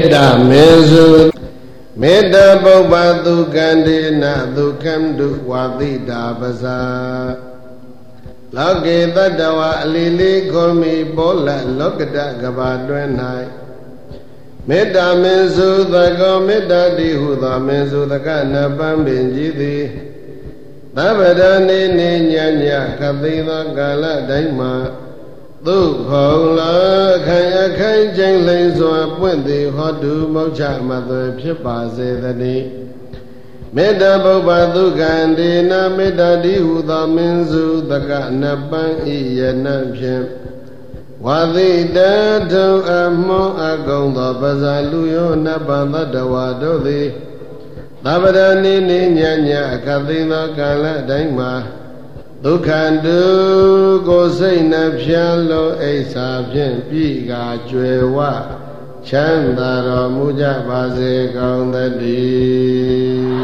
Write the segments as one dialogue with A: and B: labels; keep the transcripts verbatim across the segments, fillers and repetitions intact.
A: တ္တာမေစုမေတ္တာပုပ္ပသုကန္တေနသုခံတုဝါတိတာပဇာလောကေတတ္တဝအလီလေးခေါ်မိဘောလလောကတကဘာတွင်၌မေတ္တာမင်းစုသကောမေတ္တာတိဟုသောမင်းစုသကနပံပင်ကြီးသည်သဗ္ဗဒနေနေညညခသိသောကာလတိုင်းမှာသုခေါလာခိုင်အခိုင်ကျိန်လိန်စွာပွင့်သည်ဟောတုမောချမသွေဖြစ်ပါစေတည်းမေတ္တာပုပ္ပသုကန္တေနမေတ္တာတိဟုသောမင်းစုသကနပံဤယနဖြင့်ဝါသိတထုအမောအကုံသောပဇာလူယောနပံသတ္တဝါတို့သည်သဗ္ဗဒနေနေညညအခသိသောကာလတိုင်းမှာဒုက္ခတုကိုစိတ်နှဖျားလို့အိဆာဖြင့်ပြီးကာကျွယ်ဝချမ်းသာတော်မူကြပါစေကောင်းသတည်း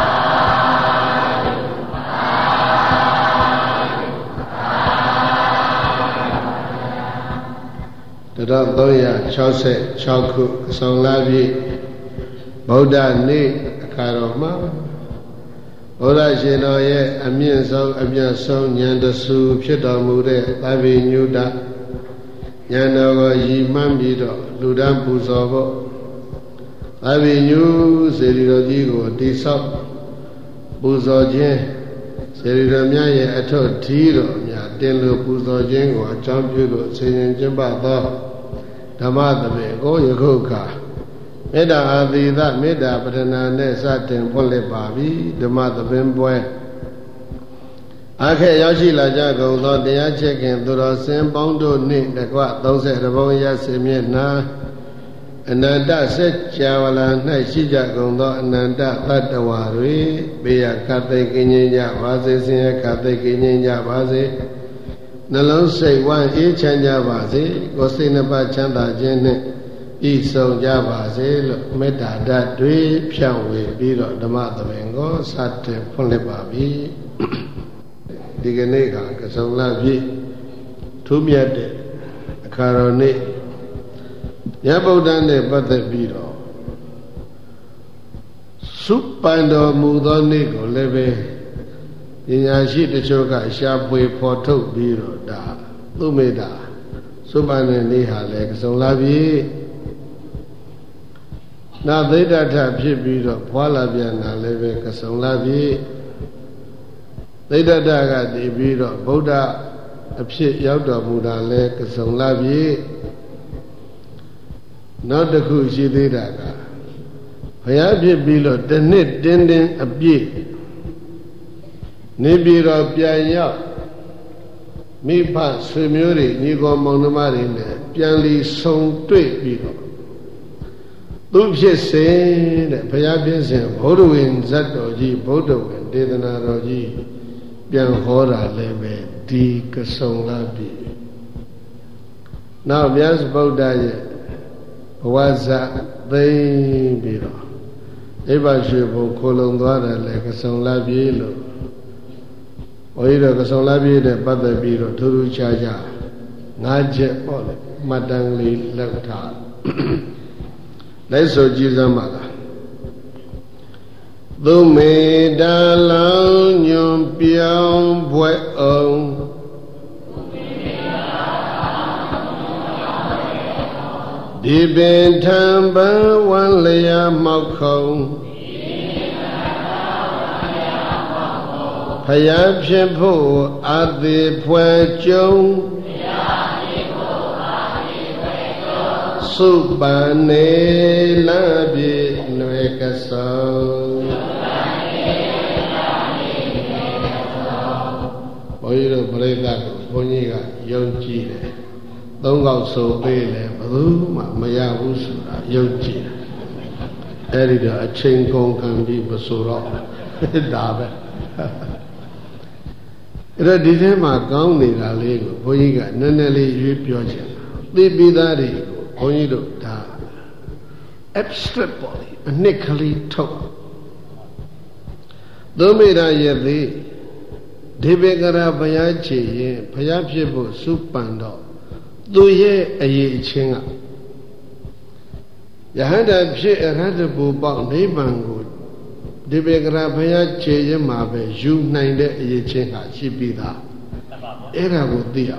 A: တရသုံးရာ၆၆ခုအစုံလာပြီဗုဒ္ဓနေ့အခါတော်မှာဘုရားရှင်တော်ရဲ့အမြင့်ဆုံးအပြတ်ဆုံးဉာဏ်တဆူဖြစ်တော်မူတဲ့သဗ္ဗညုတဉာဏ်တော်ကိုရည်မှန်းပြီးတော့လူတန်းပူဇော်ဖို့သဗ္ဗညုစေတီတော်ကြီးကိုတိဆောက်ပူဇော်ခြင်းစေတီတော်များရဲ့အထွတ်ထီးတော်များတင်လို့ပူဇော်ခြင်းကိုအကြောင်းပြုလို့ဆင်ញင်ကျင့်ပသောဓမ္မသဘင်ကိုယခုခါမေတ္တာအာသီသမေတ္တာပဒနာနဲ့စတင်ဖွင့်လှစ်ပါပြီဓမ္မသဘင်ပွဲအခက်ရောက်ရှိလာကြကုန်သောတရားချက်ခင်သူတော်စင်ပေါင်းတို့နှင့်တကွသုံးဆယ်တဘုံရစေမျက်နှာအနန္တစัจ java လာ၌ရှိကြကုန်သောအနန္တသတ္တဝါတွေဘေးရခတ်သိကင်းခြင်းကြပါစေဆင်းရဲခတ်သိကင်းခြင်းကြပါစေနှလုံးစိတ်ဝမ်းအေးချမ်းကြပါစေကိုယ်စိတ်နှပါချမ်းသာခြင်းနှင့်ဤဆုံးကြပါစေလို့မေတ္တာဓာတ်တွေဖြန့်ဝေပြီးတော့ဓမ္မသဘင်ကိုစတင်ဖွင့်လှစ်ပါပြီဒီကနေ့ကကစုံလပြည့်ထူးမြတ်တဲ့အခါတော်နေ့ရဗုဒ္ဓနဲ့ပတ်သက်ပြီးတော့စုပန်တော်မူသောနေ့ကိုလည်းပဲပညာရှိတချို့ကရှားပွေဖော်ထုတ်ပြီးတော့ဒါသူမေတ္တာစုပန်တဲ့နေ့ဟာလည်းကစုံလပြည့်နာသိတ္တထဖြစ်ပြီးတော့ဖွာလာပြန်တာလည်းပဲကစုံလာပြီသိတ္တထကတည်ပြီးတော့ဗုဒ္ဓအဖြစ်ရောက်တော်မူတာလည်းကစုံလာပြီနောက်တစ်ခုရှိသေးတာကဘုရားဖြစ်ပြီးတော့တစ်နှစ်တင်းတင်းအပြည့်နေပြီးတော့ပြန်ရောက်မိဖဆွေမျိုးတွေညီကောင်မောင်နှမတွေနဲ့ပြန်လီဆုံတွေ့ပြီးတော့သူဖြစ်စဉ်တဲ့ဘုရားဖြစ်စဉ်ဘုဒ္ဓဝင်ဇတ်တော်ကြီးဘုဒ္ဓဝင်ဒေသနာတော်ကြီးပြန်ဟောတာလည်းပဲဒီကစုံလာပြီနောက်မြတ်ဗုဒ္ဓရဲ့ဘဝဇတ်သိမ့်ပြီးတော့အိဗရွှေဘုံခိုလုံသွားတယ်လည်းကစုံလာပြီလို့ဘုရားတော်ကစုံလာပြီတဲ့ပတ်သက်ပြီးတော့ထူးထူးခြားခြားငါးချက်ပေါ့လေမှတ်တမ်းလေးလက်ထားလိုက်ဆိုကြည်စမ်းပါလားသုမေတ္တာလောင်းညွန်ပြောင်းဘွယ်အောင်ဒီပင်ထံပန်းဝမ်းလျာမောက်ခုံဖယားဖြစ်ဖို့အသေးဖွဲ့ကျုံစုပန်နေလပြေလွယ်ကဆောင်ဘုန်းကြီးတို့ပြိဿကိုဘုန်းကြီးကယုံကြည်တယ်သုံးခေါက်ဆိုပေးတယ်ဘယ်သူမှမရဘူးဆိုတာယုံကြည်တယ်အဲ့ဒီတော့အချိန်ကုန်ခံပြီးမဆိုတော့ဒါပဲအဲ့တော့ဒီထဲမှာကောင်းနေတာလေးကိုဘုန်းကြီးကနည်းနည်းလေးရွေးပြောချင်သိပြီးသားတွေကိုဘုန်းကြီးတို့ဒါ abstract ပေါ့လေအနှစ်ကလေးထုတ်သုံးမိတာရဲ့သေးဒီဘေကရာဘုရားချေရင်ဘုရားဖြစ်ဖို့စုပန်တော့သူရဲ့အရေးအချင်းက Yahanda Pshi Radabu Bang Nibangu Dibegra Paya Che Mabe, you nine day Yechenga, she be that. Era would dear.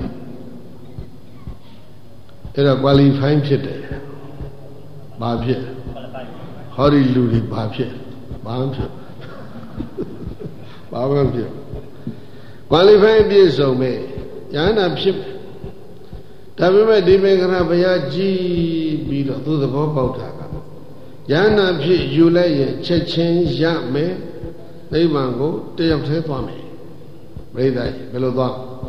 A: Era qualifying Pite Babia Hori Ludi Babia Bamja Babamja Qualifying be so may Yana Pship Tabima Dibegra Paya G be to the Bobota. Yana Pshi Julay Chechen Yame Neimango, Day of Tetwami. Breda, Belodon.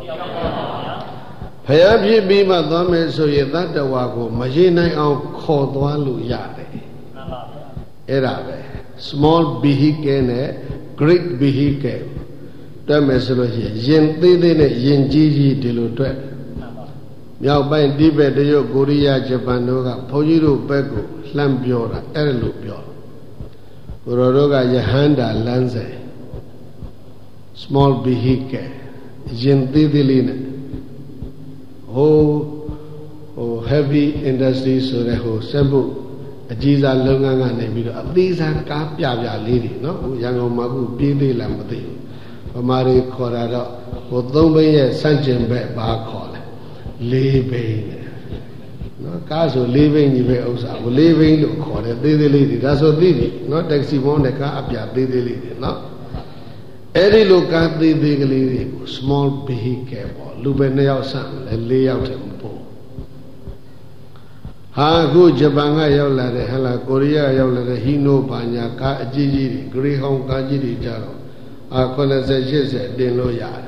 A: Payabi Bima Dome, so ye that the Wago, Majina of Kodwalu Yare. Erabe, small vehicle, great vehicle. The message Yin Didine Yin Gigi Dilutwe. Now by Dibe de Yo Korea Japanoga, Pojiro Bego, Lampiora, Erlupio. Uroroga Yahanda Lanze. Small vehicle, Jindidiline. Oh, oh, heavy industries, so the whole Sembu, Ajiza Lunga Nebido. These are Kapia lady, no? Yangomagu, Bidi Lamati, Omari Corrado, Odombe, Sanchin Ba call. Living. No, Caso living, you will also living, you call it, they lady. That's what they did. Not taxi one, the car up, they lady. No. Any look at the big small vehicle, Lubenea Sam, and lay out him poor. Ha, good Jabanga Yola, the Hela Korea Yola, the Hino Banya, Gigi, Greyhound Gajidi Jaro, our colonization said, they know yard.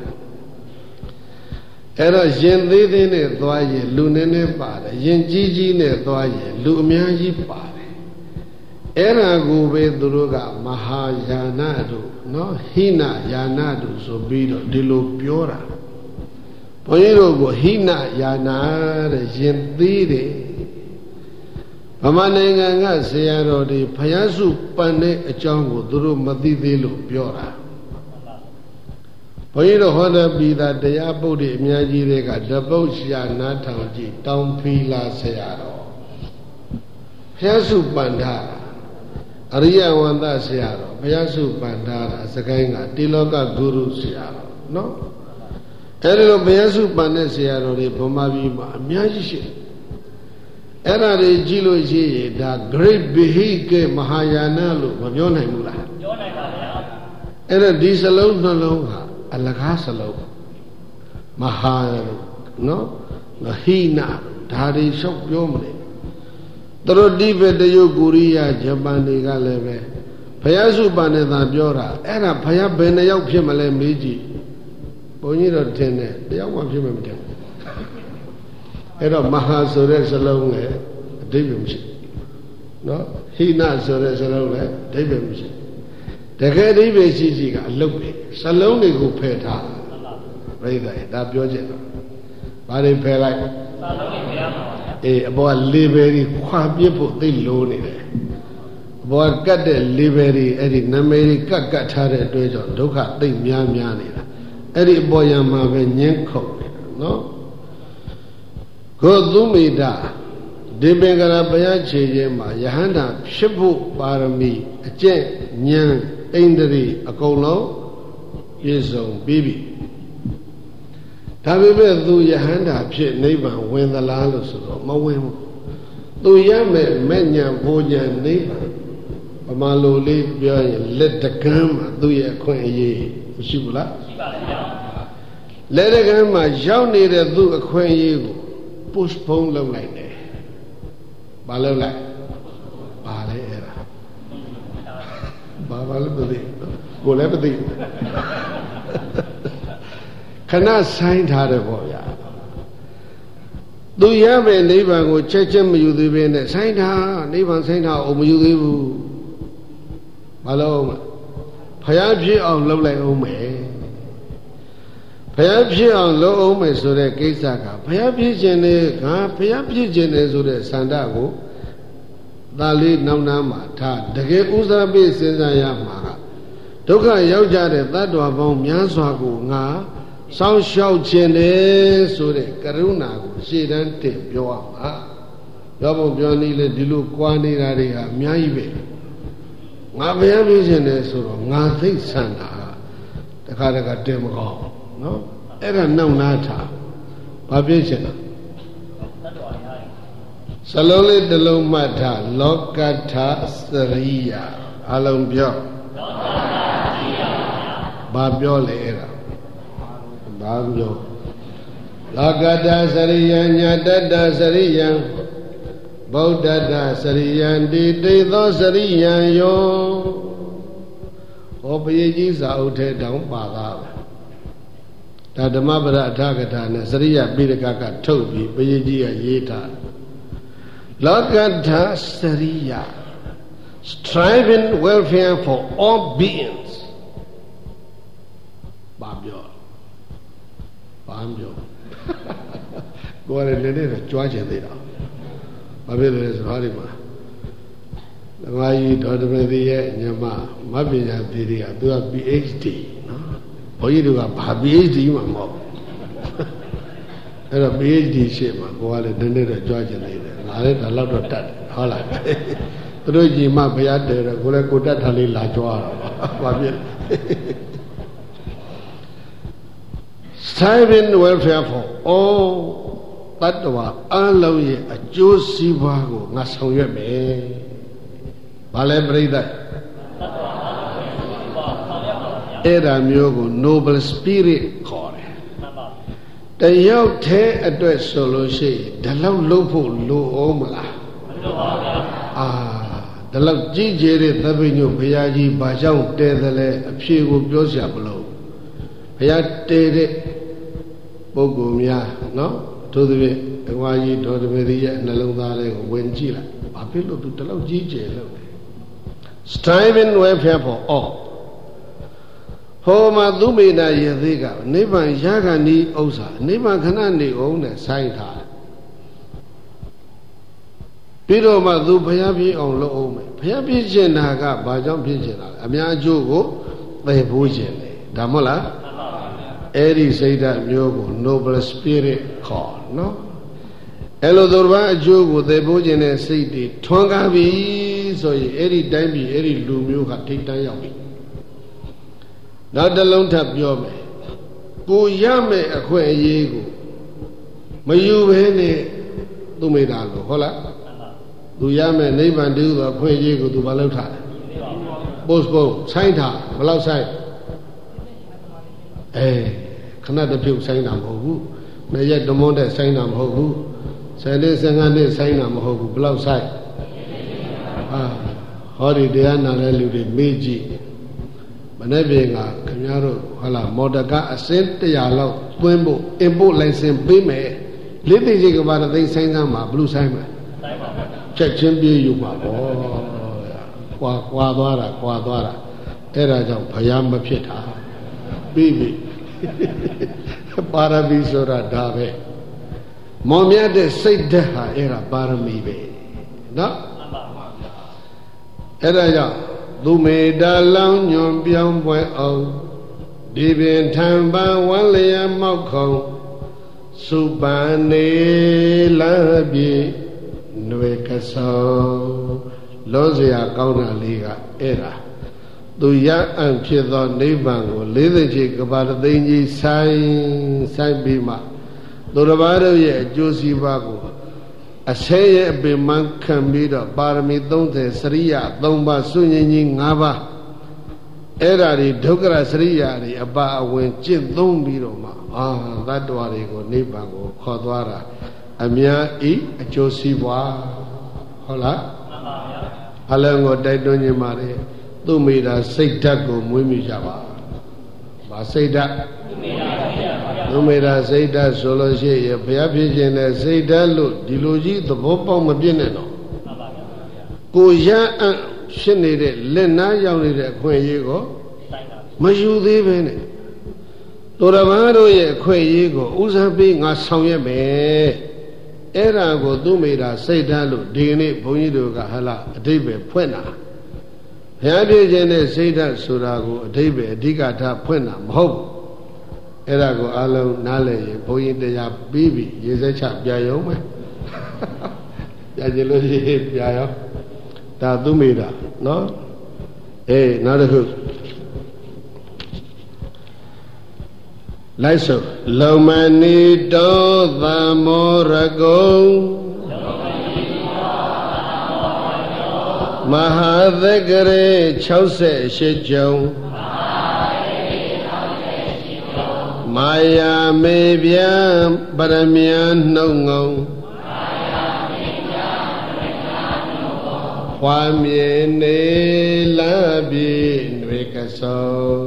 A: Era Yen Dine Dwaye, Lunene Pare, Yen Gigi ne Dwaye, Lumiaji Pare. Era Gube Duruga, Mahayanadu, no, Hina Yanadu, so Bido, Dilo Piora. Poiro go Hina Yanare, Yen Dide. Pamananga Sayaro de Payasu Pane, a Jango, Duru Madidilo Piora. Poiro Hoda be that the Abodi Miyaji Rega, Dabosia Natanji, Down Pila Sayaro. Payasu Bandara. Ariya Wanda Siaro, Payasu Bandara, Sakanga, Tiloka Guru Siaro. No? Erilo Payasu Bane Siaro, Pomabi, Miyaji. Era de Gilo Ji, the great vehicle Mahayana, Maviona Mula. Era Disalone no longer, Alakasalo. Mahayana, no? Lahina, Tari Shop Yomri. Toro dibe de yo Korea Japani ga lebe Payasu Bane da Biora Era Paya Bene Yauk Pimale Miji Boniro Tene the Yawa Pimam Era Maha Sore Salone David No Hina Sore Salone David The Gadibe Chiga Look Salone go peta Right that Biogen Bari Pelai A boy liberty, quite people they loan it. Boy got the liberty, Eddie Nameri got got her dojo, Doka, they miam yanida. Eddie boy Yamaven Yanko, no? Go Lumida, Debengara Bayachi Yema, Yahanda, Shibu Barami, a jen, Nyan, Indri, a colo, yes, baby. Tabibe do Yahanda Pit neighbor when the Lalos or Mawim. Do Yame Menya Boja neighbor. Amalo leave behind let the gamma do ya coin ye. Shibula. Let the gamma journey that do a coin ye postpone low like that. Balo like Bale era. Babal go let the Cannot sign her boy. Do you have a neighbor who check him? You live in a sign her, neighbor sign her, or you live. Hello, Payaji on low like Ome. Payaji on low Ome, so that Gaysaka. Payaji Jene, Payaji Jene, so that Sandago. Dali Namnama, Ta, the Gay Uzabi Sensayama. Toka Yauja, that do about Miaswago, Nga. Sound shout Jene, so that Karuna, she didn't take your ပြောဖို့ပြောနည်းလေဒီလိုကွာနေတာတွေဟာအများကြီးပဲငါဘုရားပြည့်ရှင်တယ်ဆိုတော့ငါသိဆန္ဒတခါတခါတင်မကောင်းနော်အဲ့ဒါနှောက်နာထားဘာပြည့်ရှင်လဲစလုံးလေးတစ်လုံးမှတ်ထားလောကထာစရိယအလုံးပြောဘာပြောလဲအဲ့ဒါဘာပြောလောကထာစရိယညာတတ္တစရိယဗုဒ္ဓတစရိယံတိတိသောစရိယံယောဟောပရိကြီးစာအုပ်ထဲတောင်ပါသားပဲဒါဓမ္မပဒအထာကထာနဲ့စရိယပိဋကကထုတ်ပြီးပရိကြီးကရေးထားလောကထာစရိယ striving welfare for all beings ဘာပြောဘာပြောကိုယ်လည်းလည်းကြွားချင်သေးတာဘာဖြစ်လဲဆိုတော့ဒီမှာဓမ္မကြီးဒေါ်တမသီရဲ့ညမမပညာသီတွေကသူက PhD နော်ဘုန်းကြီးတို့ကဘာ PhD မှမဟုတ်အဲ့တော့ PhD ရှေ့မှာကိုကလည်းနည်းနည်းတော့ကြွားချင်သေးတယ်ငါလည်းဒါတော့တော့တတ်တယ်ဟုတ်လားသူတို့ကြီးမှဘုရားတယ်တော့ကိုလည်းကိုတတ်ထားလေးလာကြွားတော့ဘာဖြစ် Striving welfare for allတတ္တဝါအလုံးရဲ့အကျိုးစီးပွားကိုငါဆောင်ရွက်မယ်။ဘာလဲပြိဿအဲ့ဒါမျိုးကို noble spirit ခေါ်တယ်။တယောက်တည်းအတွက်ဆိုလို့ရှိရင်ဒီလောက်လုပ်ဖို့လိုအောင်မလား။မလိုပါဘူး။အာဒီလောက်ကြီးကျယ်တဲ့သဗ္ဗညုဘုရားကြီးဘာကြောင့်တဲတယ်လဲအဖြေကိုပြောစရာမလိုဘူး။ဘုရားတဲတဲ့ပုဂ္ဂိုလ်များနော်တို့သည်ဓမ္မကြီးဒေါ်တမေရီရဲ့နှလုံးသားလေးကိုဝင်ကြည့်လိုက်ဘာဖြစ်လို့သူတလောက်ကြီးကျယ်လို့လဲ striving welfare for all ဟောမှာသူမိတာရသေးကနိဗ္ဗာန်ရခဏီဥစ္စာနိဗ္ဗာန်ခဏနေအောင်နဲ့ဆိုင်ထားတယ်ပြီးတော့မှသူဘုရားပြည့်အောင်လုပ်အောင်မယ်ဘုရားပြည့်ခြင်းနာကဘာကြောင့်ပြည့်ခြင်းတာလဲအများအကျိုးကိုသိဖို့ခြင်းလေဒါမဟုတ်လားအဲ့ဒီစိတ်ဓာတ်မျိုးကို noble spirit ခေါ်နော်အဲ့လိုသူတစ်ပါးအကျိုးကိုသိဖို့ခြင်းတဲ့စိတ်တွေထွန်းကားပြီဆိုရင်အဲ့ဒီတိုင်းပြည်အဲ့ဒီလူမျိုးကထိတ်တန်းရောက်ပြီနောက်တစ်လုံးထပ်ပြောမယ်ကိုရမယ်အခွင့်အရေးကိုမယူဘဲနဲ့သူမိတာလို့ဟုတ်လားသူရမယ်နိဗ္ဗာန်တူသောအခွင့်အရေးကိုသူမလုပ်ထားတယ် postpone ဆိုင်ထားဘယ်လောက်ဆိုင်အဲခဏတစ်ပြုတ်ဆိုင်တာမဟုတ်ဘူးနှစ်ရက်တမွန်းတဲ့ဆိုင်တာမဟုတ်ဘူးဆယ်နှစ်ဆယ်ငါးနှစ်ဆိုင်တာမဟုတ်ဘူးဘယ်လောက်ဆိုင်ဟာဟောဒီတရားနာတဲ့လူတွေမေးကြည့်မနေ့ပြင်ကခင်ဗျားတို့ဟုတ်လားမော်တော်ကားအစင်းတရာလောက်သွင်းဖို့ import license ပေးမယ်လေးသိစိတ်ကဘာသိဆိုင်ကမှာဘလူးဆိုင်မှာဆိုင်ပါဘူးချက်ချင်းပြေးယူပါဘောကွာကွာသွားတာကွာသွားတာအဲ့ဒါကြောင့်ဘုရားမဖြစ်တာပြီးပြီပါရမီဆိုတာဒါပဲမောင်မြတ်တဲ့စိတ်ဓာတ်ဟာအဲ့ဒါပါရမီပဲနော်အဲ့ဒါကြောင့်သူမေတ္တာလောင်းညွန်ပြောင်းပွဲအောင်ဒီပင်ထံပန်းဝမ်းလျက်မောက်ခုံစုပန်နေလမ်းပြေຫນွေကဆောလောစရာကောင်းတာလေးကအဲ့ဒါသူရအံ့ဖြစ်သောနိဗ္ဗာန်ကိုလေးသိချေကဘာသိင်းကြီးဆိုင်ဆိုင်ပြီးမှသူတစ်ပါးတို့ရဲ့အကျိုးစီးပွားကိုအဆဲရဲ့အပင်မှခံပြီးတော့ပါရမီသုံးဆယ်စရိယသုံးပါးစွန့်ရင်ကြီး၅ပါးအဲ့ဓာတွေဒုက္ခရစရိယတွေအပါအဝင်ကျင့်သုံးပြီးတော့မှအာသတ္တဝါတွေကိုနိဗ္ဗာန်ကိုခေါ်သွားတာအများဤအကျိုးစီးပွားဟုတ်လားမှန်ပါဗျာအလုံးကိုတိုက်တွန်းခြင်းပါတယ်သူမိတာစိတ်ဓာတ်ကိုမွေးမြူကြပါ။ဘာစိတ်ဓာတ်သူမိတာစိတ်ဓာတ်ဆိုလို့ရှိရင်ဘုရားဖြစ်ခြင်းနဲ့စိတ်ဓာတ်လို့ဒီလိုကြီးသဘောပေါက်မပြည့်နဲ့တော့ကိုရအံ့ဖြစ်နေတဲ့လက်နားရောက်နေတဲ့အခွင့်အရေးကိုမယူသေးပဲနဲ့သူတော်ဘာတို့ရဲ့အခွင့်အရေးကိုဥစားပေးငါဆောင်ရွက်မယ်အဲ့ဒါကိုသူမိတာစိတ်ဓာတ်လို့ဒီနေ့ဘုန်းကြီးတို့ကဟလာအဓိပ္ပာယ်ဖွင့်တာဘုရားပြည့်ခြင်းနဲ့စိတ်ဓာတ်ဆိုတာကိုအဓိပ္ပာယ်အဓိကထားဖွင့်တာမဟုတ်ဘူးအဲ့ဒါကိုအလုံးနားလည်ရင်ဘုန်းကြီးတရားပြီးပြီရေစက်ချပြရုံပဲပြကြလို့ရှိပြရောဒါသူမိတာနော်အေးနောက်တစ်ခုလိုက်စို့လုံမဏိတောသမောရကုံမဟာသက္ကရေ၆၈ကျုံမာယာမေဗျံပရမယနှုတ်ငုံခွာမြေနေလပြီຫນွေကဆော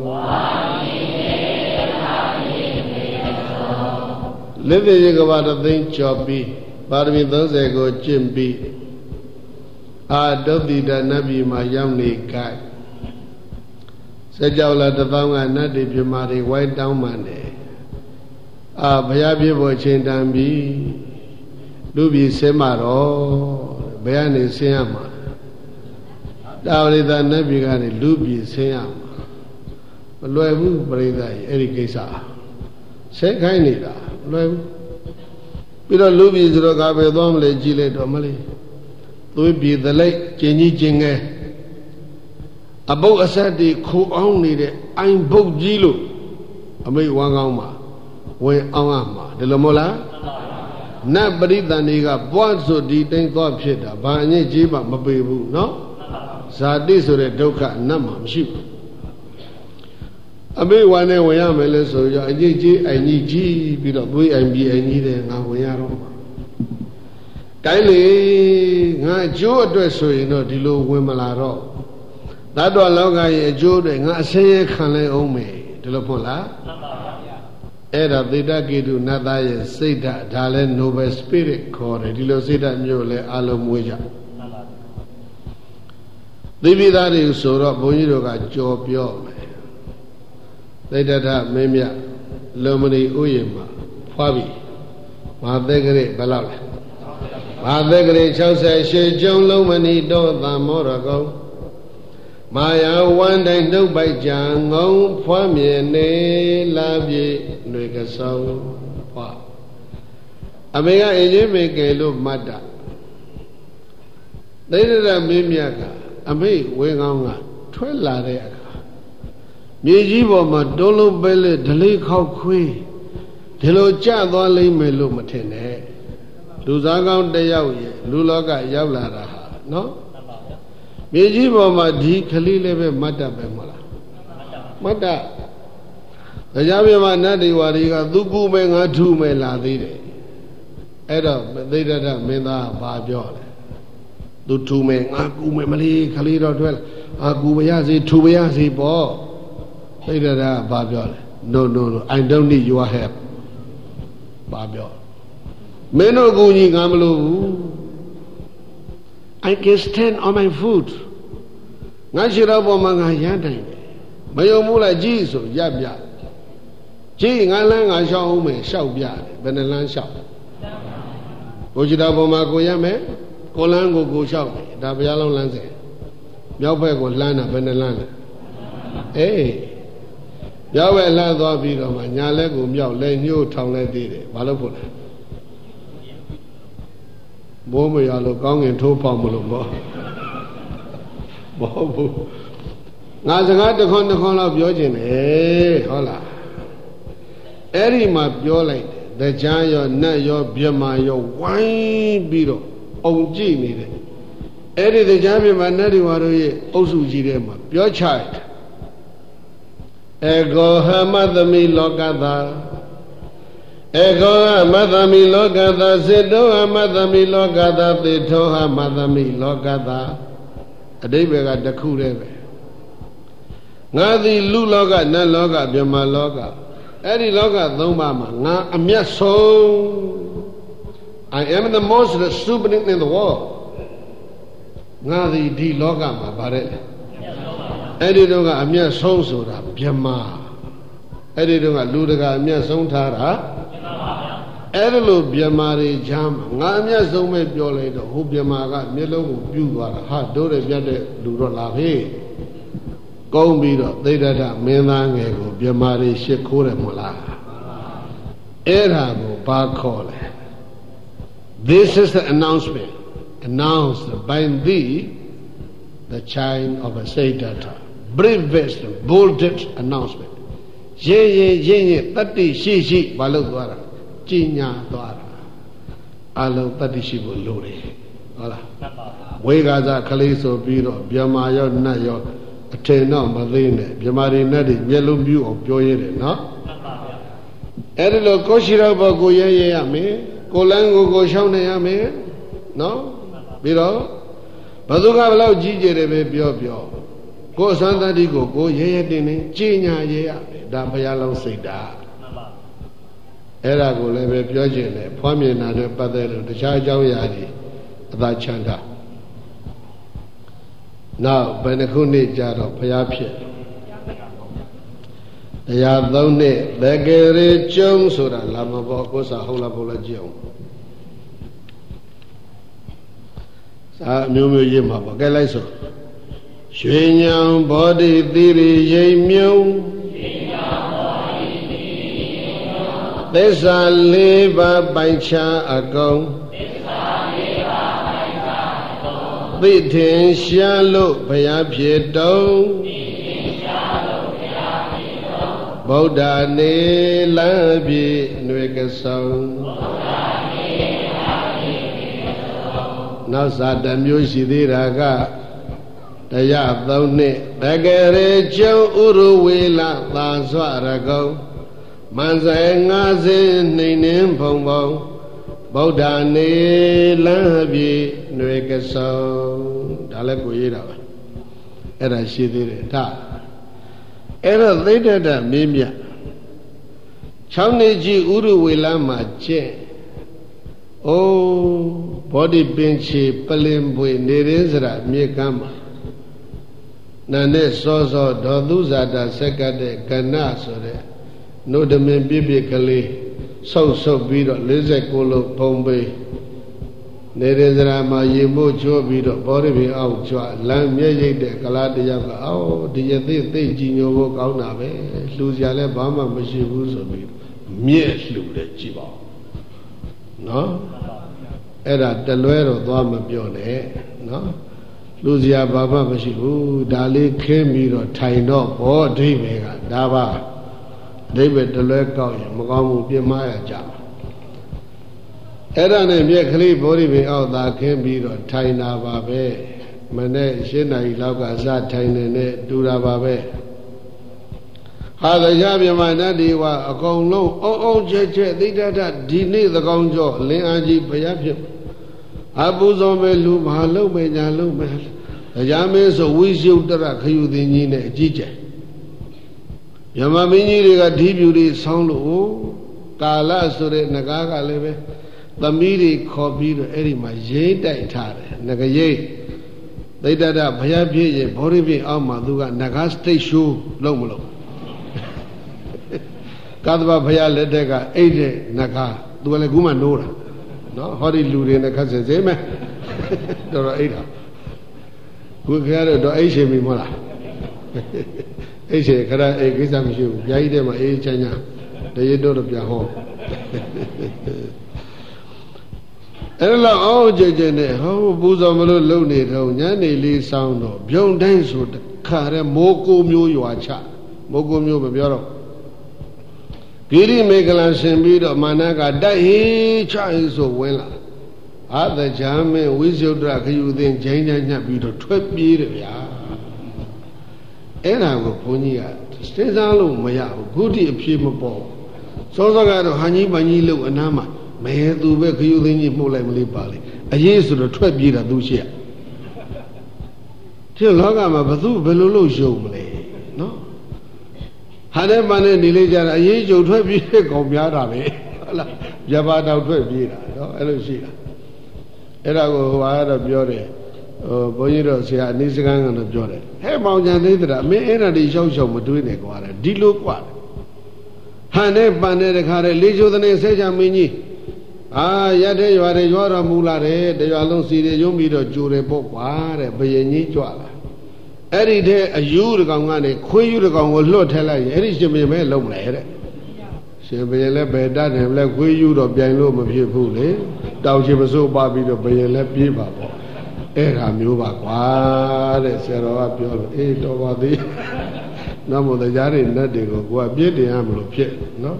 A: လက်ပြရေကဘာတသိန်းကျော်ပြီးပါရမီ၃၀ကိုကျင့်ပြီးအာဒုတိတနတ်ပြည်မှာရောက်နေကြစကြောလာတပေါင်းကနတ်တွေပြမာတွေဝိုင်းတောင်းပန်တယ်အာဘုရားပြဖို့ချိန်တန်ပြီလူပြည်ဆင်းမှာတော့ဘယ်ကနေဆင်းရမှာတာဝရိသနတ်ပြည်ကနေလူပြည်ဆင်းရမှာမလွယ်ဘူးပရိသတ်ကြီးအဲ့ဒီကိစ္စဆဲခိုင်းနေတာမလွယ်ဘူးပြီးတော့လူပြည်ဆိုတော့ကပဲသွားမလဲကြည့်လိုက်တော့မလေးသွေးပြည်သလိုက်ကျင်ကြီးကျင်ငယ်အပုတ်အဆက်တွေခိုးအောင်နေတဲ့အိုင်ပုတ်ကြီးလို့အမိတ်ဝမ်းကောင်းမှာဝင်အောင်ရမှာဒီလိုမဟုတ်လားနတ်ပရိသတ်တွေကပွားဆိုဒီတိုင်းသွားဖြစ်တာဘာအငြိကြီးမှမပေဘူးเนาะဇာတိဆိုတဲ့ဒုက္ခနတ်မှာမရှိဘူးအမိတ်ဝမ်းနဲ့ဝင်ရမယ်လဲဆိုကြအငြိကြီးအိုင်ကြီးကြီးပြီးတော့သွေးအိုင်ပြီးအိုင်ကြီးတဲ့ငါဝင်ရတော့မှာတိုင်းလေငါအကျိုးအတွက်ဆိုရင်တော့ဒီလိုဝင်မလာတော့သတ္တဝါလောကရဲ့အကျိုးတွေငါအစင်းရခံလိုက်အောင်မယ်ဒီလိုဟုတ်လားအဲ့ဒါသေတကေတုနတ်သားရဲ့စိတ်ဓာတ်ဒါလဲ noble spirit ခေါ်တယ်ဒီလိုစိတ်ဓာတ်မျိုးလဲအလုံးမွေးကြသိပိသားတွေဆိုတော့ဘုန်းကြီးတို့ကကြော်ပြောမယ်သိတ္တမင်းမြတ်လုံမဏီဥယျာဉ်မှာဖွားပြီမဟာသက္ကရေဘယ်လောက်လဲမဟာသက္ကရေ၆၈ကျုံလုံးမဏီတောသမောရကုံမာယာဝန္တိုင်နှုတ်ပိုက်ကြံငုံဖွားမြေနေလာပြေຫນွေကဆောဖွားအမေကအင်ကြီးမေကယ်လို့မှတ်တာသိတ္တမင်းမြတ်ကအမေဝေကောင်းကထွက်လာတဲ့အခါမြေကြီးပေါ်မှာတုံးလုံးပဲလေဒလေးခောက်ခွေးဒီလိုကြသွားလိမ့်မယ်လို့မထင်နဲ့လူသားကောင်းတယောက်ရဲ့လူလောကရောက်လာတာဟာနော်မြေကြီးပေါ်မှာဒီခလေးလေးပဲမတ်တပ်ပဲမဟုတ်လားမတ်တပ်တရားပြမနတ်တွေဝါတွေကသူကူမယ်ငါထူမယ်လာသေးတယ်အဲ့တော့သိတ္တမင်းသားဘာပြောလဲသူထူမယ်ငါကူမယ်မလေးခလေးတော့ထွက်အာကူပါရစေထူပါရစေပေါ့သိတ္တဘာပြောလဲ no no no I don't need your help ဘာပြောမင်းတို့ကူညီငါမလို့ဘူး I can stand on my foot ငါရှိတော့ပေါ်မှာငါရမ်းတိုင်တယ်မယုံဘူးလားကြည့်ဆိုရပ်ပြကြည့်ငါလမ်းငါရှောက်အောင်မယ်ရှောက်ပြတယ်ဘယ်နှလမ်းရှောက်ကိုရှိတော့ပေါ်မှာကိုရမယ်ကိုလမ်းကိုကိုရှောက်တယ်ဒါဘုရားလုံးလမ်းစဉ်မြောက်ဘက်ကိုလှမ်းတာဘယ်နှလမ်းလဲအေးမြောက်ဘက်လှမ်းသွားပြီးတော့မှညာလက်ကိုမြောက်လက်ညှို့ထောင်လိုက်သေးတယ်ဘာလို့ဖို့လဲဘိုးမရလို့ကောင်းငင်ထိုးပေါက်မလို့ပေါ့မဟုတ်ဘူးငါစကားတစ်ခွန်းတစ်ခွန်းလောက်ပြောခြင်းတယ်ဟုတ်လားအဲ့ဒီမှာပြောလိုက်တယ်တရားရောနတ်ရောမြမရောဝိုင်းပြီးတော့အုံကြည့်နေတယ်အဲ့ဒီတရားမြမနတ်တွေဝါတို့ရဲ့အုပ်စုကြီးထဲမှာပြောချတယ်အေကောဟမသမိလောကသာဧကောဟမသမိလောကသာစေတောဟမသမိလောကသာသေထောဟမသမိလောကသာအဓိပ္ပာယ်ကတခုတည်းပဲငါသည်လူလောကနတ်လောကမြမလောကအဲ့ဒီလောကသုံးပါးမှာငါအမျက်ဆုံး I am the most supreme in the world ငါသည်ဒီလောကမှာဗါတဲ့အဲ့ဒီတော့ကအမျက်ဆုံးဆိုတာမြမအဲ့ဒီတော့ကလူတကာအမျက်ဆုံးထားတာအဲ့ဒါလို့မြမာတွေချမ်းမှာငါအမျက်ဆုံးပဲပြောလိုက်တော့ဟိုမြမာကမျက်လုံးကိုပြူသွားတာဟာတို့တယ်ပြတ်တဲ့လူတော့လာပြီကုန်းပြီးတော့သိဒ္ဓမင်းသားငယ်ကိုမြမာတွေရှစ်ခိုးတယ်မဟုတ်လားအဲ့ဒါကိုဘာခေါ်လဲ This is the announcement announced by thee the child of a Siddhartha. Bravest, boldest announcement. Ye ye ye ye tati shi shi balu dwara jinya dwara alo tati shi bo lore hola Wegaza kaliso biro Byama yo nat yo athein no ma thi ne Byama de nat deမျက်လုံးပြူအောင်ပြောရတယ်နော်အဲ့ဒီလိုကိုရှိတော့ဘကိုရဲရဲရမယ်ကိုလန်းကိုကိုရှောင်းနေရမယ်နော်ပြီးတော့ဘသူကဘလောက်ကြီးကျယ်တယ်ပဲပြောပြောကိုအစမ်းတတိကိုကိုရဲရဲတင်တင်ကြီးညာရဲရမယ်ဒါဘုရားလုံးစိတ်ဓာတ်အဲ့ဒါကိုလည်းပဲပြောခြင်းနဲ့ဖွားမြင်တာနဲ့ပတ်သက်လို့တခြားအကြောင်းအရာတွေအသာချမ်းသာနောက်ဘယ်နှခုနှစ်ကြာတော့ဘုရားဖြစ်တရားသုံးနှစ်သက္ကရေကျုံဆိုတာလာမပေါ်ကိုယ်စာဟုတ်လားဘုလားကြည့်အောင်စာအမျိုးမျိုးရေးမှာပေါ့ကဲလိုက်ဆိုရွှေညံဘောဓိသီရိရိမ်မြုံသစ္စာလေးပါးပိုင်ခြားအကုန်သိထင်ရှားလို့ဘုရားဖြစ်တော်ဗုဒ္ဓနေလမ်းပြေຫນွေကဆောင်နောက်စာတစ်မျိုးရှိသေးတာကတရားသုံးနှစ်တကရေကျုံဥရဝေလသာစွရကုံမန်စဲငါးစင်းနှိမ်နှင်းဖုံဖုံဗုဒ္ဓနေလမ်းပြေຫນွေကဆောင်ဒါလည်းကိုရေးတာပါအဲ့ဒါရှိသေးတယ်ဒါအဲ့တော့သိတ္တတမင်းမြတ်၆နှစ်ကြီးဥရဝေလမှာကျင့်အိုးဘောဓိပင်ချေပလင်ပွေနေရင်းစရာမြေကမ်းမှာနာနဲ့စောစောဒေါသုဇာတာဆက်ကတ်တဲ့ကဏ္ဍဆိုတဲ့နုဒမင်ပြည့်ပြည့်ကလေးဆုပ်ဆုပ်ပြီးတော့၄၉လုံးပုံပေးနေရင်းစရာမှာရေမို့ချိုးပြီးတော့ဘောဓိပင်အောက်ကျွလမ်းမြဲရိတ်တဲ့ကလားတယောက်ကအော်ဒီရသေးသိကြည်ညိုဖို့ကောင်းတာပဲလှူစရာလည်းဘာမှမရှိဘူးဆိုပြီးမြဲလှူတယ်ကြည်ပါနော်အဲ့ဒါတလွဲတော့သွားမပြောနဲ့နော်လူစရာဘာမှမရှိဘူးဒါလေးခင်းပြီးတော့ထိုင်တော့ဘောအဓိပ္ပာယ်ကဒါပါအဓိပ္ပာယ်တလွဲကောက်ရင်မကောင်းဘူးပြမရကြပါအဲ့ဒါနဲ့မြက်ကလေးဘောဓိပင်အောက်သာခင်းပြီးတော့ထိုင်တာပါပဲမနေ့၈နာရီလောက်ကစထိုင်နေတဲ့တူတာပါပဲဟာတရားမြမနတ်ဒီဝအကုန်လုံးအုံအုံချက်ချက်သိတ္တဒီနေ့သကောင်းကျော်လင်းအားကြီးဘုရားဖြစ်အပူဇော်မဲ့လူမဟာလုံးမဲ့ညာလုံးမဲ့တရားမင်းဆိုဝိရှုတရခယူသိကြီးနဲ့အကြီးကျယ်မြမမင်းကြီးတွေကဒီပြူတွေဆောင်းလို့ကာလဆိုတဲ့ငကားကလည်းပဲသမီးတွေခေါ်ပြီးတော့အဲ့ဒီမှာရေးတိုက်ထားတယ်ငကရိတ်သိတ္တဘုရားဖြစ်ရင်ဘောဓိဖြစ်အောက်မှာသူကငကားစတိတ်ရှိုးလုံးမလို့ကသဗ္ဗဘုရားလက်ထက်ကအိတ်တဲ့ငကားသူကလည်းခုမှနိုးတာနော်ဟောဒီလူတွေနဲ့ခက်စစေမယ်တော်တော်အိတ်တာခုခရတော့အိတ်ရှင်ပြီမဟုတ်လားအိတ်ရှင်ခရအိတ်ကိစ္စမရှိဘူးဘုရားကြီးတဲ့မှာအေးချမ်းချမ်းတရေတော့တော့ပြန်ဟောအဲ့လိုအော်ကြည်ကြည်နဲ့ဟောပူဇော်မလို့လုံနေတော့ညနေလေးစောင်းတော့ပြုံတိုင်းဆိုတခါရဲမိုးကိုမျိုးရွာချမိုးကိုမျိုးမပြောတော့ဂိရိမေကလန်ရှင်ပြီးတော့မာနကတိုက်ဟေးချဟေးဆိုဝင်လာအာသချာမင်းဝိသုဒ္ဓရခယူသိင်းဂျိန်းချညှပ်ပြီးတော့ထွက်ပြေးတယ်ဗျာအဲ့ဒါကိုဘုန်းကြီးကစဉ်းစားလို့မရဘူးခုထိအဖြေမပေါ်စောစောကတော့ဟန်ကြီးပန်ကြီးလို့အနားမှာမဲသူပဲခယူသိင်းကြီးမှုတ်လိုက်မလေးပါလေအရေးဆိုတော့ထွက်ပြေးတာသူရှိရဒီလောကမှာဘသူဘယ်လိုလုပ်ရှုံမလဲနော်ဟာတဲ့ပန်းနဲ့နေလေးကြတာအရေးကြုံထွက်ပြေးကောင်များတာပဲဟုတ်လားရပါတော့ထွက်ပြေးတာနော်အဲ့လိုရှိတာအဲ့ဒါကိုဟိုဟာတော့ပြောတယ်ဟိုဘုန်းကြီးတို့ဆရာအနည်းစကန်းကတော့ပြောတယ်ဟဲ့မောင်ချန်သေးတာမင်းအဲ့ဒါတွေရှောက်ရှောက်မတွေးနဲ့ကွာတယ်ဒီလိုကွာဟန်နဲ့ပန်းနဲ့တခါတည်းလေးချိုးတဲ့ဆဲချမင်းကြီးအာရတဲ့ရွာတွေရွာတော်မူလာတယ်တရွာလုံးစီတွေရုံးပြီးတော့ကြိုတယ်ပေါ့ကွာတဲ့ဘယင်ကြီးကြွလာအဲ့ဒီတဲ့အယူတကောင်ကနေခွေးယူတကောင်ကိုလွတ်ထက်လိုက်ရင်အဲ့ဒီရှင်ဘရင်ပဲလုံးမလဲတဲ့ရှင်ဘရင်လည်းဘယ်တတ်တယ်လဲခွေးယူတော့ပြိုင်လို့မဖြစ်ဘူးလေတောင်ရှင်မစိုးပါပြီးတော့ဘရင်လည်းပြေးပါပေါ့အဲ့ဒါမျိုးပါကွာတဲ့ဆရာတော်ကပြောလို့အေးတော်ပါသေးနမောတရားတွေနဲ့တွေကိုကိုကပြည့်တင်ရမလို့ဖြစ်နော်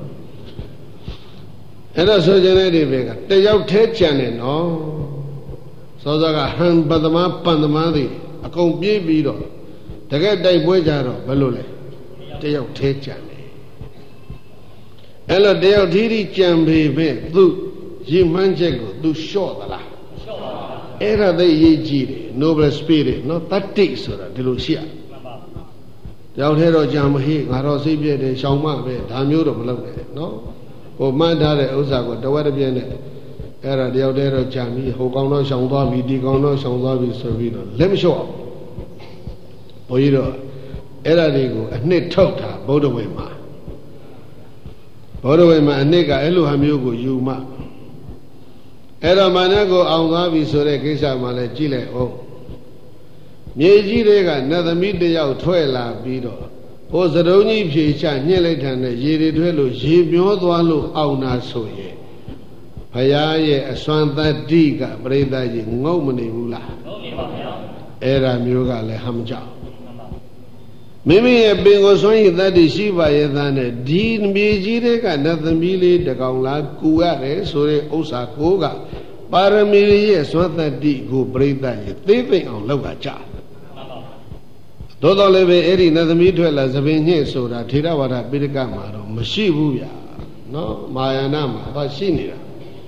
A: အဲ့တော့ဆိုကြတဲ့ဒီဘက်ကတယောက်ထဲကြံတယ်နော်စောစောကဟန်ပဒမပန္ဒမသည်အကုန်ပြေးပြီးတော့တကယ်တိုက်ပွဲကြတော့ဘယ်လိုလဲတယောက်ထဲကြံတယ်အဲ့လိုတယောက်ထီးထီးကြံပေမဲ့သူရည်မှန်းချက်ကိုသူလျှော့သလားလျှော့ပါဘူးအဲ့ဒါသိရေးကြည့်တယ် noble spirit နော်တတ္တိဆိုတာဒီလိုရှိရတယောက်ထဲတော့ကြံမဟိငါတော့စိတ်ပြည့်တယ်ရှောင်မပဲဒါမျိုးတော့မလုပ်နဲ့နော်ဟိုမှန်းထားတဲ့ဥစ္စာကိုတဝက်တစ်ပြည့်နဲ့အဲ့ဒါတယောက်တည်းတော့ကြံပြီးဟိုကောင်တော့ရှောင်သွားပြီဒီကောင်တော့ရှောင်သွားပြီဆိုပြီးတော့လက်မလျှော့ဘုန်းကြီးတို့အဲ့ဒါတွေကိုအနှစ်ထုတ်တာဗုဒ္ဓဝေမှာဗုဒ္ဓဝေမှာအနှစ်ကအဲ့လိုဟာမျိုးကိုယူမှအဲ့တော့မာနကိုအောင်သွားပြီဆိုတဲ့ကိစ္စမှလည်းကြည့်လိုက်အောင်မြေကြီးတွေကနတ်သမီးတယောက်ထွက်လာပြီးတော့ဟိုစတုံးကြီးဖြေချညှစ်လိုက်တဲ့ရေတွေထွက်လို့ရေမျောသွားလို့အောင်နာဆိုရင်ဘုရားရဲ့အစွမ်းတတ္တိကပရိသတ်ကြီးငုံမနေဘူးလားငုံနေပါဗျာအဲ့ဒါမျိုးကလည်းဟမ်ကြောက်မိမိရဲ့ပင်ကိုစွန့်ရည်တတ္တိရှိပါရဲ့သားနဲ့ဒီမြေကြီးတွေကနတ်သမီးလေးတကောင်လားကူရတယ်ဆိုတဲ့ဥစ္စာကိုကပါရမီရဲ့စွမ်းတတ္တိကိုပရိသတ်ကြီးသိသိအောင်လောက်ကကြသို့တော်လည်းပဲအဲ့ဒီနတ်သမီးထွက်လာသပင်ညှိဆိုတာထေရဝါဒပိဋကမှာတော့မရှိဘူးဗျာနော်မာယာနာမှာတော့ရှိနေတာ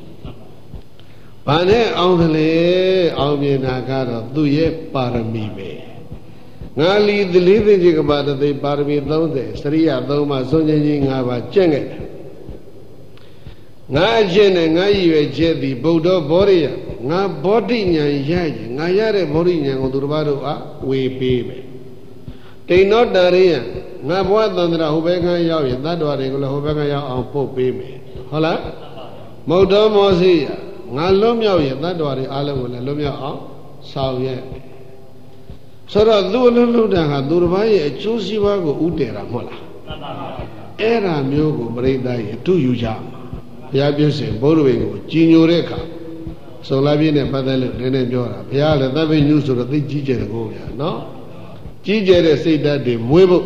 A: ဘာနဲ့အောင်သလဲအောင်မြင်တာကတော့သူ့ရဲ့ပါရမီပဲငါလီသလေးသိจิกပါတသိပါရမီသုံးဆယ်စရိယသုံးပါးစွန့်ခြင်းကြီး၅ပါးကျင့်ခဲ့တယ်ငါအချင်းနဲ့ငါရည်ရွယ်ချက်သည်ဗုဒ္ဓဘောရိယငါဘောဓိဉာဏ်ရရင်ငါရတဲ့ဘောဓိဉာဏ်ကိုသူတစ်ပါးတို့အားဝေပေးမယ်တိန်နောတာရိယငါဘဝသန္တရာဟိုဘက်ကရောက်ရင်တတ္တဝါတွေကိုလည်းဟိုဘက်ကရောက်အောင်ပို့ပေးမယ်ဟုတ်လားမုတ်တော်မောစီယငါလွတ်မြောက်ရင်တတ္တဝါတွေအားလုံးကိုလည်းလွတ်မြောက်အောင်ဆောင်ရွက်ဆိုတော့သူ့အလုံးလုံးတာကသူတစ်ပါးရဲ့အကျိုးစီးပွားကိုဥတည်တာမဟုတ်လားအဲ့ဒါမျိုးကိုပရိသတ်ရဲ့အတူယူကြမှာဘုရားပြည့်စင်ဘုရားဝေကိုကြီးညိုတဲ့အခါဆုံလာပြည့်နဲ့ပတ်သက်လို့နည်းနည်းပြောတာဘုရားလည်းသဗ္ဗညုဆိုတော့သိကြီးကျယ်တဲ့ကိုဗျာနော်ကြီးကျယ်တဲ့စိတ်ဓာတ်တွေမွေးဖို့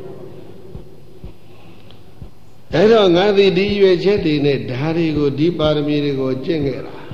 A: အဲ့တော့ငါသည်ဒီရွယ်ချက်တွေနဲ့ဓာတွေကိုဒီပါရမီတွေကိုကျင့်ခဲ့တာ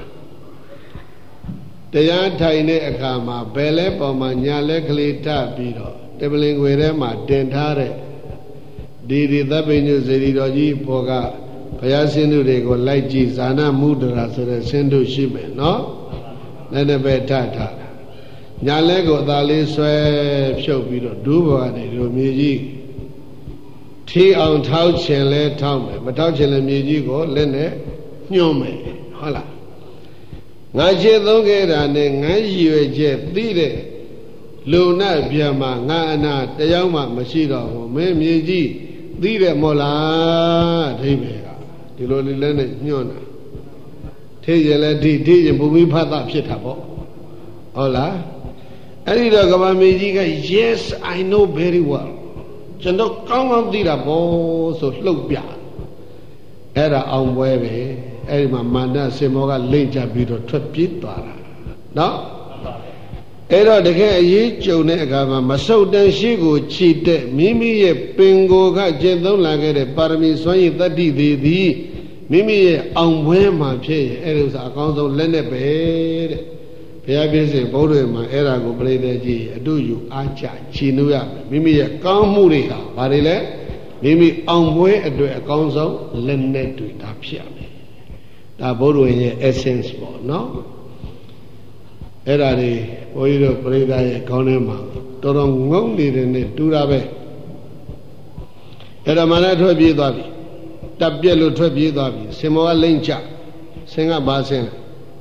A: တရားထိုင်တဲ့အခါမှာဘယ်လဲပေါ်မှာညာလဲကလေးထပြီးတော့တပလင်ခွေထဲမှာတင်ထားတဲ့ဒီဒီသဗ္ဗညုစေတီတော်ကြီးဘောကဘုရားဆင်းတုတွေကိုလိုက်ကြည့်ဇာနာမုဒရာဆိုတဲ့ဆင်းတုရှိမယ်နော်လည်းလည်းပဲထထညာလဲကိုအသာလေးဆွဲဖြုတ်ပြီးတော့ဒူးဘောကနေဒီမြေကြီးထီအောင်ထောက်ချင်လဲထောက်မယ်မထောက်ချင်လဲမြေကြီးကိုလက်နဲ့ညှို့မယ်ဟုတ်လားငါရှင်းသုံးခဲ့တာနဲ့ငါရည်ရွယ်ချက်သိတဲ့လူနာပြန်မှာငါအနာတယောက်မှမရှိတော့ဘူးမင်းမြေကြီးသိတယ်မို့လားအဓိပ္ပာယ်ကဒီလိုလေးလည်းနဲ့ညှို့တာထိရလဲထိထိရင်ဘုံမိဖတ်တာဖြစ်တာပေါ့ဟုတ်လားအဲ့ဒီတော့ကမ္ဘာမြေကြီးက yes I know very well ကျွန်တော်ကောင်းကောင်းသိတာပေါ့ဆိုလှုပ်ပြအဲ့ဒါအောင်ပွဲပဲအဲ့ဒီမှာမာနစင်မောကလိမ့်ချပြီးတော့ထွက်ပြေးသွားတာနော်အဲ့တော့တကယ်အရေးကြုံတဲ့အခါမှာမဆုတ်တန်ရှိကိုခြိတဲ့မိမိရဲ့ပင်ကိုယ်ကကျင့်သုံးလာခဲ့တဲ့ပါရမီစွမ်းရည်တတ္တိတွေသည်မိမိရဲ့အောင်ပွဲမှာဖြစ်ရင်အဲ့ဒီဥစ္စာအကောင်းဆုံးလက်နဲ့ပဲတဲ့ဘုရားပြည့်စုံဘုရားမှာအဲ့ဒါကိုပြိတ္တကြီးအတူယူအားချခြိနှုတ်ရမယ်မိမိရဲ့ကောင်းမှုတွေဟာဘာတွေလဲမိမိအောင်ပွဲအတွက်အကောင်းဆုံးလက်နဲ့တွေ့တာဖြစ်ရမယ်ဒါဘုရားရဲ့ essence ပေါ့နော်အဲ့ဒါတွေဘုန်းကြီးတို့ပြိတ္တရဲ့ခေါင်းထဲမှာတော်တော်ငုံနေတယ်နဲ့တူတာပဲအဲ့ဒါမှလည်းထွက်ပြေးသွားပြီတပ်ပြက်လို့ထွက်ပြေးသွားပြီစင်မောကလိမ့်ချစင်ကဘာစင်လဲ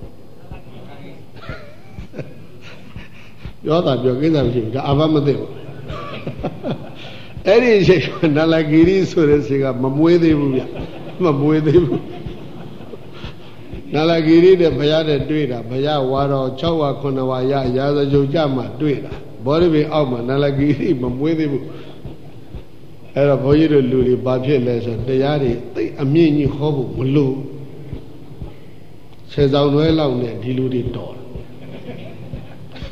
A: ပြောတာပြောကိစ္စမရှိဘူးဒါအဘမသိဘူးအဲ့ဒီအချိန်နလဂီရီဆိုတဲ့စင်ကမမွေးသေးဘူးဗျမမွေးသေးဘူးနလဂီရီတဲ့ဘုရားနဲ့တွေ့တာဘုရားဝါတော်၆ဝါခုနှစ်ဝါရရာဇကြုံကြမှာတွေ့တာဘောရပေအောက်မှာနလဂီရီမမွေးသေးဘူးအဲ့တော့ဘုန်းကြီးတို့လူတွေဘာဖြစ်လဲဆိုတရားတွေသိအမြင့်ကြီးဟောဖို့မလို့ဆယ်ဆောင်တွဲလောက်နဲ့ဒီလူတွေတော်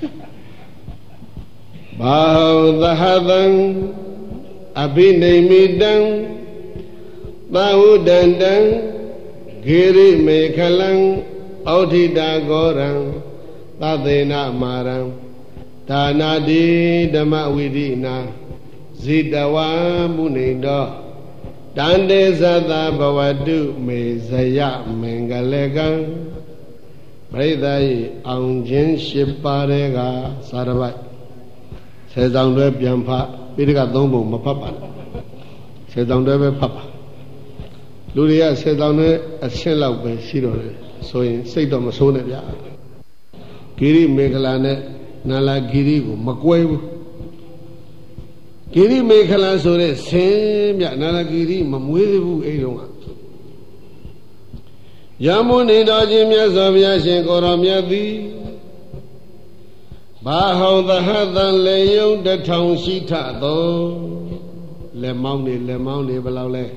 A: Bahu dahadang abhinaymitang bahu dandang giri mekhalang audhita gorang tadena marang danadi dhamma vidina zitawa munindo dande zata bhavatu me zaya mengalekang Paridayi aung jin shipparega sarabhai Se zang dwe pian pha Pirika thong bung ma phat pa Se zang dwe be phat pa Luတွေကse zang dwe a shin lak be shi do le so yin siat do ma so ne bya Giri Mekhala ne Nala Giri ko ma kwai bu Giri Mekhala so de sin bya Nala Giri ma mwe de bu ai dong a Yamuni do jin myat so bya shin ko ro myat thi Bahu dahadang le yung da thong shi tha do Le maung ni le maung ni balau le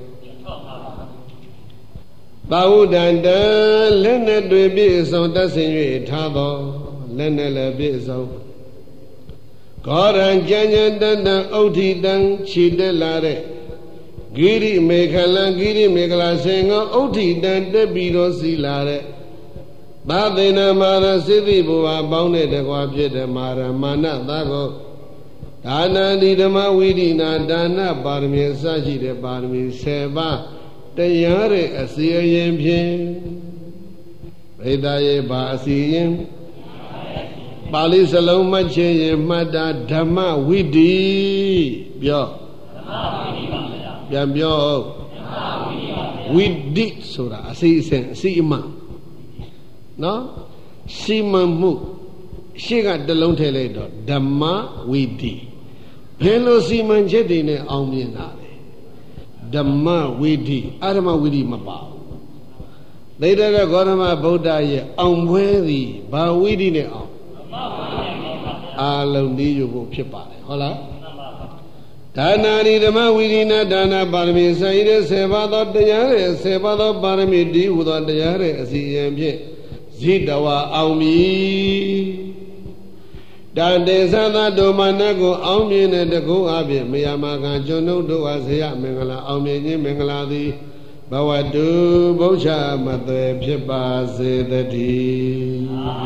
A: Bahu dandang le ne dwe pi song tat sin yue tha do Le ne le pi song Gorang jan jan dandang authi tang chi de la de Giri mekhalang giri mekhala sin ngo authi tang tet pi do si la de Bādena māra siddhi bhuva paune tekwa phitte māra mana thako Dāna di dhamma vidina dāna pārami sashi de pārami sevaတရားရဲ့အစီအရင်ဖြင့်ပရိသတ်ရဲ့ဘာအစီရင်ပါဠိစလုံးမှတ်ခြင်းရင်မှတ်တာဓမ္မဝိဒိပြောဓမ္မဝိဒိပါဗျာပြန်ပြောဓမ္မဝိဒိပါဝိဒိဆိုတာအစီအစဉ်အစီအမနော်စီမံမှုရှေ့ကတလုံးထည့်လိုက်တော့ဓမ္မဝိဒိဘယ်လိုစီမံချက်တွေနဲ့အောင်မြင်တာလဲဓမ္မဝိဒိအဓမ္မဝိဒိမပါဘူးသိတဲ့ဂေါရမဗုဒ္ဓရဲ့အောင်ပွဲသည်ဘာဝိဒိနဲ့အောင်အာလုံးဒီယူဖို့ဖြစ်ပါတယ်ဟုတ်လားဒါနာရီဓမ္မဝိဒိနာဒါနာပါရမီဆိုင်တဲ့ဆယ်ပါးသောတရားရဲ့ဆယ်ပါးသောပါရမီတည်ဟူသောတရားရဲ့အစီအရင်ဖြင့်ဇိတဝါအောင်မည်တန်တေသသဒုမနကိုအောင်မြင်တဲ့တကုအပြင်မယမကကျွန်ုပ်တို့အားဇယမင်္ဂလာအောင်မြင်ခြင်းမင်္ဂလာသည်ဘဝတုဘုရားမသွေဖြစ်ပါစေတည်း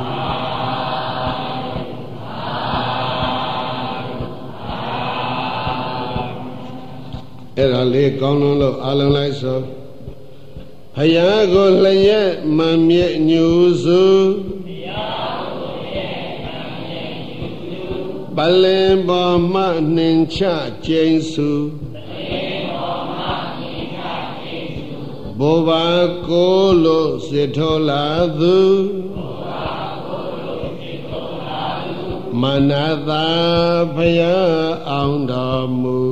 A: အဲ့ဒါလေးကောင်းလုံးလို့အားလုံးလိုက်ဆိုဘုရားကိုလျက်မံမြဲညူစုဘုရားကိုလျက်မံမြဲညူစုပလင်ပေါ်မှနှင်ချကျိန်စုပလင်ပေါ်မှနှင်ချကျိန်စုဘုရားကိုလို့စစ်ထောလာသူဘုရားကိုလို့စစ်ထောလာသူမနတာဘုရားအောင်တော်မူ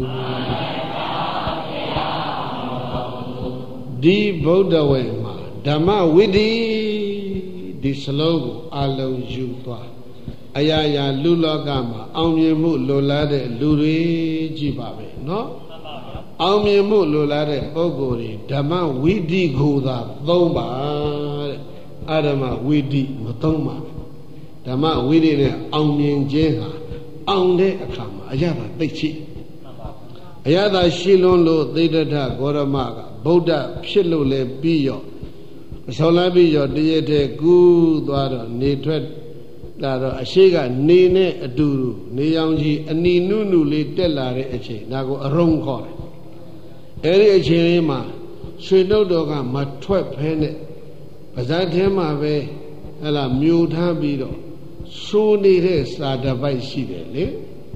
A: ဒီဗုဒ္ဓဝေမှာဓမ္မဝိဒိဒီစလုံးကိုအလုံးယူသွားအရာရာလူလောကမှာအောင်မြင်မှုလိုလားတဲ့လူတွေကြည့်ပါပဲเนาะအောင်မြင်မှုလိုလားတဲ့ပုဂ္ဂိုလ်တွေဓမ္မဝိဒိကိုသာသုံးပါတဲ့အဓမ္မဝိဒိမသုံးပါဓမ္မဝိဒိနဲ့အောင်မြင်ခြင်းဟာအောင်တဲ့အခါမှာအရာသာသိရှိအရာသာရှိလွန်းလို့သိတ္တဂေါရမကဗုဒ္ဓဖြစ်လို့လည်းပြီးရောအဆောင်လာပြီးရောတရက်တည်းကူးသွားတော့နေထွက်လာတော့အရှိကနေနဲ့အတူတူနေရောင်ကြီးအနီနုနုလေးတက်လာတဲ့အချိန်ဒါကိုအရုံခေါ်တယ်အဲ့ဒီအချိန်လေးမှာရွှေနှုတ်တော်ကမထွက်ဖဲနဲ့ပါးစပ်ထဲမှာပဲဟဲ့လားမြူထားပြီးတော့ဆိုးနေတဲ့စာတပိုက်ရှိတယ်လေ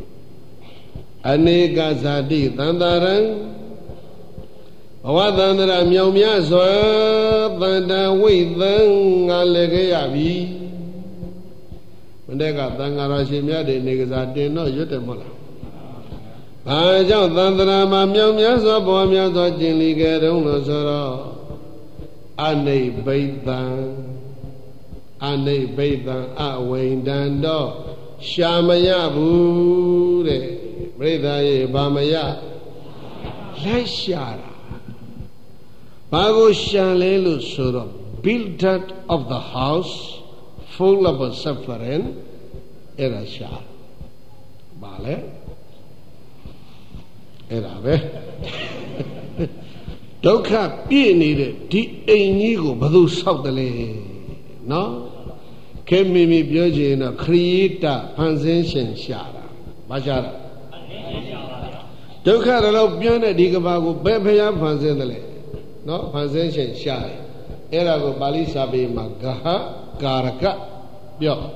A: အနေကဇာတိသန္တာရံဘဝသန္တရာမြောင်မြစွာတန်တဝိသံငါလည်းခဲ့ရပြီမနေ့ကသံဃာတော်ရှင်မြတ်တွေနေကစားတင်တော့ရွတ်တယ်မဟုတ်လားဘာကြောင့်သန္တရာမှာမြောင်မြစွာဘဝမြစွာကျင်လီခဲ့တုံးလို့ဆိုတော့အနိဗ္ဗိတံအနိဗ္ဗိတံအဝိန္ဒံတော့ရှာမရဘူးတဲ့ပြိဿရေဘာမရလိုက်ရှာတာဘာကိုရှာလဲလို့ဆိုတော့ builder of the house full of suffering အဲ့ဒါရှာပါလေအဲ့ဒါပဲဒုက္ခပြည့်နေတဲ့ဒီအိမ်ကြီးကိုဘယ်သူဆောက်တယ်လဲနော်ခဲမိမိပြောချင်တော့ခရိတဖန်ဆင်းရှင်ရှာတာမရှာတာဒုက္ခတလုံးပြန်းတဲ့ဒီကဘာကိုဘယ်ဖျားဖန်ဆင်းတယ်လဲနော်ဖန်ဆင်းရှင်ရှာတယ်အဲ့ဒါကိုပါဠိစာပေမှာဂဟကာရကပြောဂဟ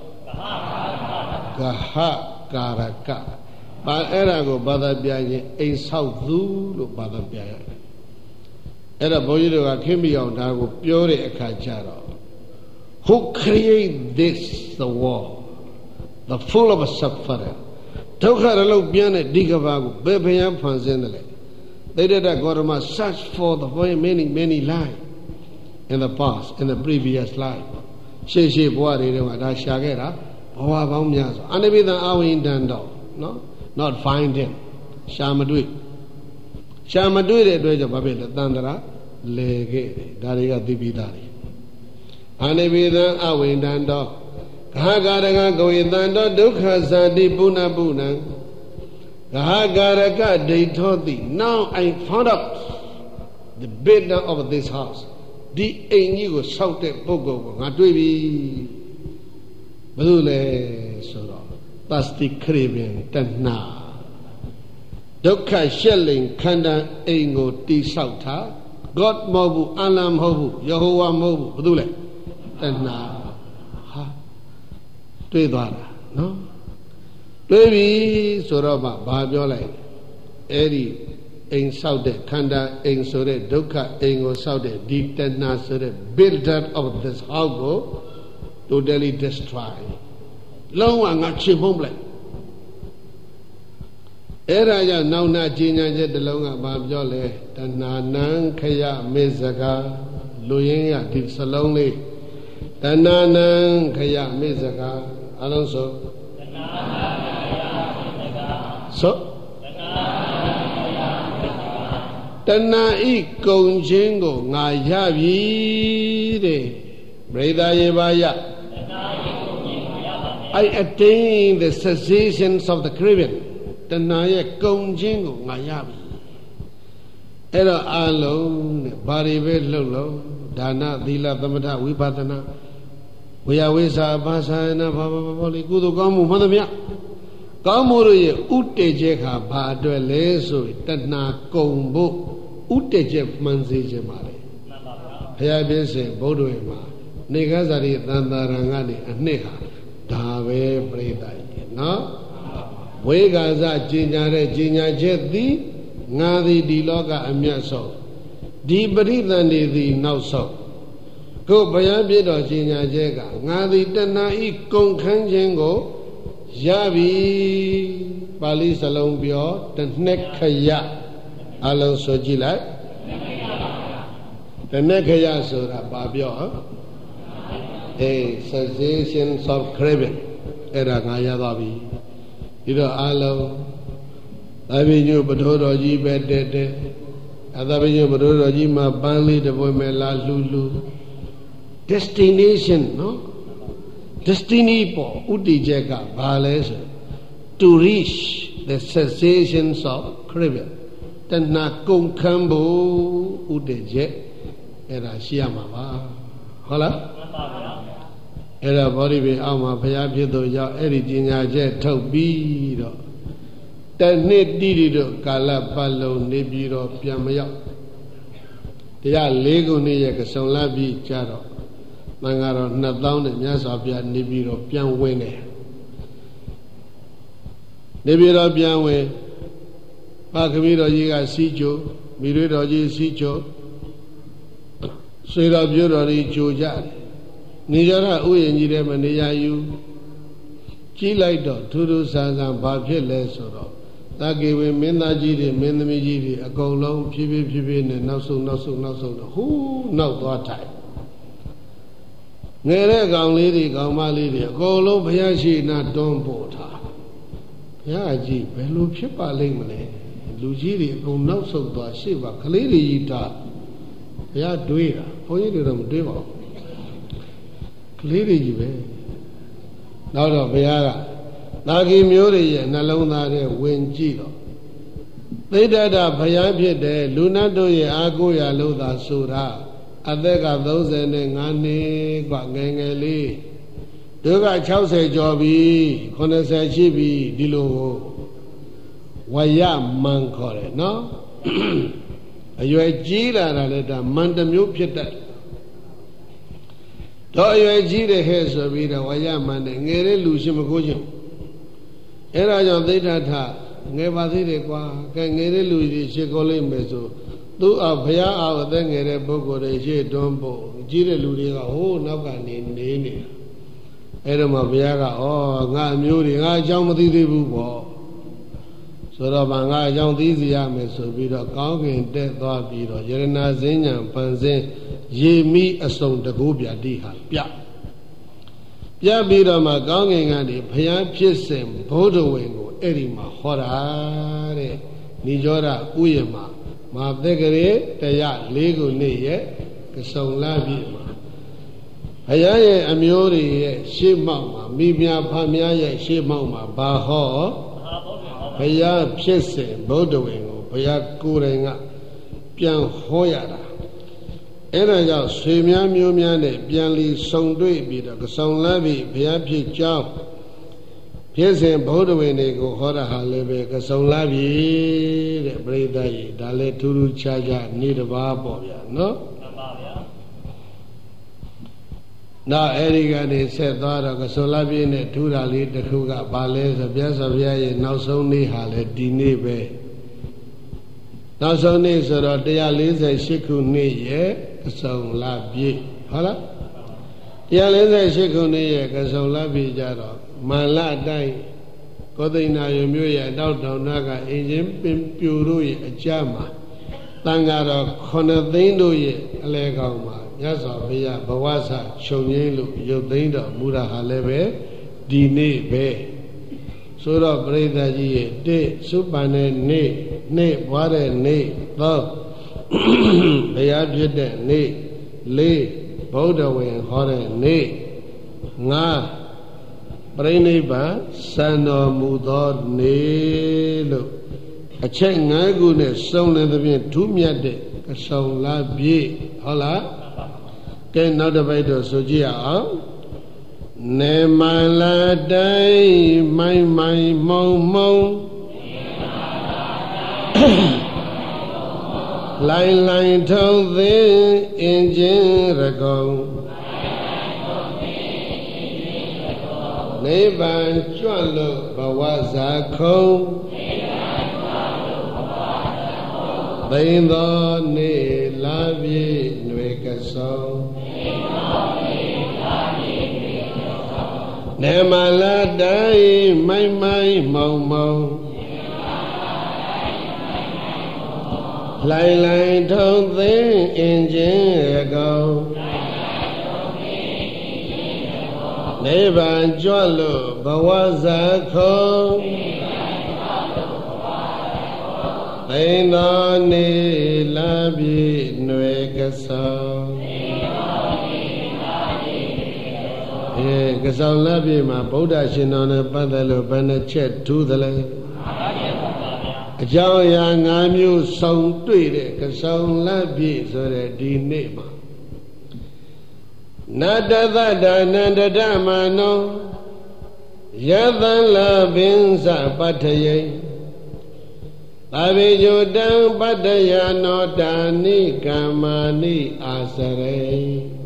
A: ကာရကပါအဲ့ဒါကိုဘာသာပြန်ရင်အိမ်ဆောက်သူလို့ဘာသာပြန်ရတယ်အဲ့တော့ဘုန်းကြီးတို့ကခင်မိအောင်ဒါကိုပြောတဲ့အခါကျတော့ Who create this the world the full of suffering ဒုက္ခရလို့ပြန်တဲ့ဒီကဘာကိုဘယ်ဖျားဖန်ဆင်းတယ်လဲသိတဲ့ဂေါရမ search for the very many many life in the past in the previous life ရှေ့ရှေ့ဘဝတွေတုန်းကဒါရှာခဲ့တာဘဝပေါင်းများစွာအနိဗ္ဗာန်အဝိဒံတော့နော် not find him ရှာမတွေ့ရှာမတွေ့တဲ့အတွက်ကြောင့်ဘာဖြစ်လဲတန်တရာလဲခဲ့တယ်ဒါတွေကသိပြီးသားတွေအနိဗ္ဗာန်အဝိဒံတော့ဂဟကာရကကိုယတံတော့ဒုက္ခဇာတိပုဏ္ဏပုဏ္ဏံဂဟကာရကဒိဋ္ဌောတိ now I found out the builder of this house ဒီအိမ်ကြီးကိုဆောက်တဲ့ပုဂ္ဂိုလ်ကိုငါတွေ့ပြီဘယ်လိုလဲဆိုတော့သစတိခရိပင်တဏှာဒုက္ခရှက်လိန်ခန္ဓာအိမ်ကိုတိဆောက်တာ God မဟုတ်ဘူးအလ္လာဟ်မဟုတ်ဘူးယေဟောဝါမဟုတ်ဘူးဘယ်သူလဲတဏှာဟာတွေ့သွားတာနော်တွေ့ပြီဆိုတော့မှဘာပြောလိုက်အဲ့ဒီအိမ်ဆောက်တဲ့ခန္ဓာအိမ်ဆိုတဲ့ဒုက္ခအိမ်ကိုဆောက်တဲ့ဒီတဏှာဆိုတဲ့ builder of this house ကို totally destroy လုံးဝငါချေဖုံးပလိုက်အဲ့ဒါကြောင့်နောက်နာကြီးညာချက်တစ်လုံးကဘာပြောလဲတဏှာနံခယမေဇကလူရင်းရဒီစလုံးလေးတဏှာနံခယမေဇကအလုံးစုံတဏှာနံခယမေဇကဆိုတဏှာဤကုံချင်းကိုငါရပြီတဲ့ပရိသယေဘာယတဏှာဤကုံချင်းကိုရပါမယ် I attain the cessations of the craving တဏှာရဲ့ကုံချင်းကိုငါရပြီအဲ့တော့အလုံးတဲ့ဘာတွေပဲလှုပ်လို့ဒါနသီလသမထဝိပဿနာဝေယဝိစာဘာသာနာဘာဘာဘာလေးကုသိုလ်ကောင်းမှုမှန်သမျှကောင်းမှုရဲ့ဥတည်ချက်ခါဘာအတွက်လဲဆိုတဏှာကုံဖို့ဥတည်ချက်မှန်စေခြင်းပါလေမှန်ပါဗျာဘုရားပြည့်စင်ဘုဒ္ဓဝေမှာနေခဇာတိသံသာရံကနေအနှစ်ဟာဒါပဲပြိတ္တကြီးနော်ဝေဂါဇကျင်ညာတဲ့ကျင်ညာချက်သည်ငါသည်ဒီလောကအမြတ်ဆုံးဒီပရိသန္တိသည်နောက်ဆုံးကိုဘုရားပြည့်တော်ကျင်ညာချက်ကငါသည်တဏှာဤကုံခန်းခြင်းကိုရပြီပါဠိစလုံးပြောတနှစ်ခယအလုံးဆိုကြည့်လိုက်တနှစ်ခယဆိုတာဘာပြောဟမ်အေး cessation of craving အဲ့ဒါငါရသွားပြီဒီတော့အလုံးသဗ္ဗညုပထိုးတော်ကြီးပဲတဲ့တဲ့အသဗ္ဗညုပထိုးတော်ကြီးမှာပန်းလေးတစ်ပွင့်မဲ့လာလှူလှူ destination နော် destiny ပေါ်ဥတည်ချက်ကဘာလဲဆို to reach the cessations of craving တဏှာကုန်ခန်းဖို့ဥတည်ချက်အဲ့ဒါရှိရမှာပါဟုတ်လားမှန်ပါဗျာအဲ့ဒါဗောဓိပင်အောက်မှာဘုရားဖြစ်သူရောက်အဲ့ဒီကျင်ညာချက်ထုတ်ပြီးတော့တနှစ်တိတိတို့ကာလပတ်လုံးနေပြီးတော့ပြန်မရောက်တရား၄ခုနှစ်ရဲ့ကစုံလာပြီးကြတော့မင်္ဂတော်နှစ်သောင်းနဲ့မြတ်စွာဘုရားနေပြီးတော့ပြန်ဝင်တယ်နေပြီးတော့ပြန်ဝင်ပါခမီးတော်ကြီးကစီးကြိုမိရွေတော်ကြီးစီးကြိုဆွေတော်ပြိုတော်ကြီးကြိုကြတယ်နေကြတာဥယျာဉ်ကြီးထဲမှာနေရယူကြီးလိုက်တော့ထူးထူးဆန်းဆန်းဘာဖြစ်လဲဆိုတော့တာကေဝေမင်းသားကြီးတွေမင်းသမီးကြီးတွေအကုန်လုံးဖြည်းဖြည်းဖြည်းဖြည်းနဲ့နောက်ဆုံးနောက်ဆုံးနောက်ဆုံးတော့ဟူးနောက်သွားထိုင်ငယ်တဲ့ကောင်လေးတွေကောင်မလေးတွေအကုန်လုံးဘုရားရှိနာတွန်းပို့ထားဘုရားကြီးဘယ်လိုဖြစ်ပါလိမ့်မလဲလူကြီးတွေအကုန်နောက်ဆုံးသွားရှေ့ပါကလေးတွေကြီးတာဘုရားတွေးတာဘုန်းကြီးတွေတော့မတွေးပါဘူးကလေးတွေကြီးပဲနောက်တော့ဘုရားကသာဂီမျိုးတွေရဲ့နှလုံးသားထဲဝင်ကြည့်တော့သိတ္တတာဘုရားဖြစ်တယ်လူနတ်တို့ရဲ့အာကိုရာလို့သာဆိုတာအသက်ကသုံးဆယ်နဲ့ငါးနှစ်กว่าငယ်ငယ်လေးတို့က၆၀ကျော်ပြီ၇၀ရှိပြီဒီလိုဝရမန်ခေါ်တယ်နော်အရွယ်ကြီးလာတာလည်းဒါမန်တစ်မျိုးဖြစ်တတ်တော့အရွယ်ကြီးတယ်ဟဲ့ဆိုပြီးတော့ဝရမန်နဲ့ငယ်တဲ့လူရှိမကိုချင်းအဲ့ဒါကြောင့်သိဋ္ဌထငယ်ပါသေးတယ်ကွာကဲငယ်တဲ့လူကြီးရှေ့ခေါ်လိုက်မယ်ဆိုသူ့အဘုရားအားအသက်ငယ်တဲ့ပုဂ္ဂိုလ်တွေရှေ့တွန်းဖို့ကြီးတဲ့လူတွေကဟိုးနောက်ကနေနေနေတာအဲ့တော့မှဘုရားကဩငါအမျိုးတွေငါအကြောင်းမသိသေးဘူးပေါ့ဆိုတော့မှငါအကြောင်းသိစီရမယ်ဆိုပြီးတော့ကောင်းကင်တက်သွားပြီးတော့ယရနာစဉ္ညာပန်စင်းရေမိအစုံတကူပြတိဟာပြပြပြီးတော့မှကောင်းကင်ကနေဘုရားဖြစ်စဉ်ဘုဒ္ဓဝေကိုအဲ့ဒီမှာဟောတာတဲ့နိရောဓဥယျာမှာမာသက်ကလေးတရားလေးခုနှစ်ရဲ့ကစုံလာပြီမှာဘုရားရဲ့အမျိုးတွေရဲ့ရှေ့မောက်မှာမိမြဖမြားရဲ့ရှေ့မောက်မှာဘာဟောဘုရားဖြစ်စဉ်ဘုဒ္ဓဝေကိုဘုရားကိုယ်တိုင်ကပြန်ဟောရတာအဲ့ဒါကြောင့်ဆွေများမျိုးများနဲ့ပြန်လီဆုံတွေ့ပြီးတော့ကစုံလာပြီဘုရားဖြစ်ကြောင်းဖြစ်စဉ်ဘုဒ္ဓဝေတွေကိုဟောတာဟာလည်းပဲကစုံလာပြီတဲ့ပရိသတ်ကြီးဒါလည်းထူးထူးခြားခြားနေ့တစ်ပါးပေါ့ဗျာနော်မှန်ပါဗျာနောက်အဲဒီကနေဆက်သွားတော့ကစုံလာပြီနဲ့ထူးတာလေးတစ်ခုကဘာလဲဆိုပြတ်စွာဘုရားရဲ့နောက်ဆုံးနေ့ဟာလည်းဒီနေ့ပဲနောက်ဆုံးနေ့ဆိုတော့တရား၄၈ခုနှစ်ရဲ့ကစုံလာပြီဟုတ်လားတရား၄၈ခုနှစ်ရဲ့ကစုံလာပြီကြတော့မန္လတိုင်းကောသိဏယမြို့ရဲ့အနောက်တောင်နာကအင်ဂျင်ပင်ပြူတို့ရဲ့အကြမှာတန်ဃာတော်ခုနှစ်သိန်းတို့ရဲ့အလဲကောင်မှာမြတ်စွာဘုရားဘဝဆချုပ်ငင်းလို့ရုပ်သိမ်းတော်မူတာဟာလည်းပဲဒီနေ့ပဲဆိုတော့ပရိသတ်ကြီးရဲ့တိစုပန်တဲ့နေ့နေ့ဘွားတဲ့နေ့သောဘုရားဖြစ်တဲ့နေ့လေးဗုဒ္ဓဝေဟောတဲ့နေ့ငါပရိနိဗ္ဗာန်စံတော်မူသောနေ့လို့အချက်၅ခုနဲ့စုံလင်သဖြင့်ထူးမြတ်တဲ့ကစုံလာပြည့်ဟုတ်လားကဲနောက်တစ်ပိုက်တော့ဆိုကြည့်အောင်နေမလာတိုင်းမိုင်မိုင်မုံမုံလိုင်လိုင်ထုံသင်းအင်ဂျင်ရကုံနိဗ္ဗာန်ကြွလို့ဘဝဇာခုံသိမ့်သောနေ့လာပြီຫນွေကဆုံနေမလာတိုင်းမိုင်မိုင်မုံမုံလိုင်လိုင်ထုံသင်းအင်ဂျင်ရကောင်နိဗ္ဗာန်ကြွလို့ဘဝဇာခုံသိမ့်သောနေ့လာပြီຫນွေကဆုံအဲကဆောင်လာပြီမှာဗုဒ္ဓရှင်တော်နဲ့ပတ်သက်လို့ဘယ်နှချက်ထူးသလဲအကြောင်းအရာ၅မျိုးစုံတွေ့တဲ့ကဆောင်လာပြီဆိုတဲ့ဒီနေ့မှာနတ္တသတ္တနန္တဓမ္မနောယသံလပင်္စပတ္ထယိသဗ္ဗေဇုတံပတ္တယနောတာနိကမ္မာနိအာစရေ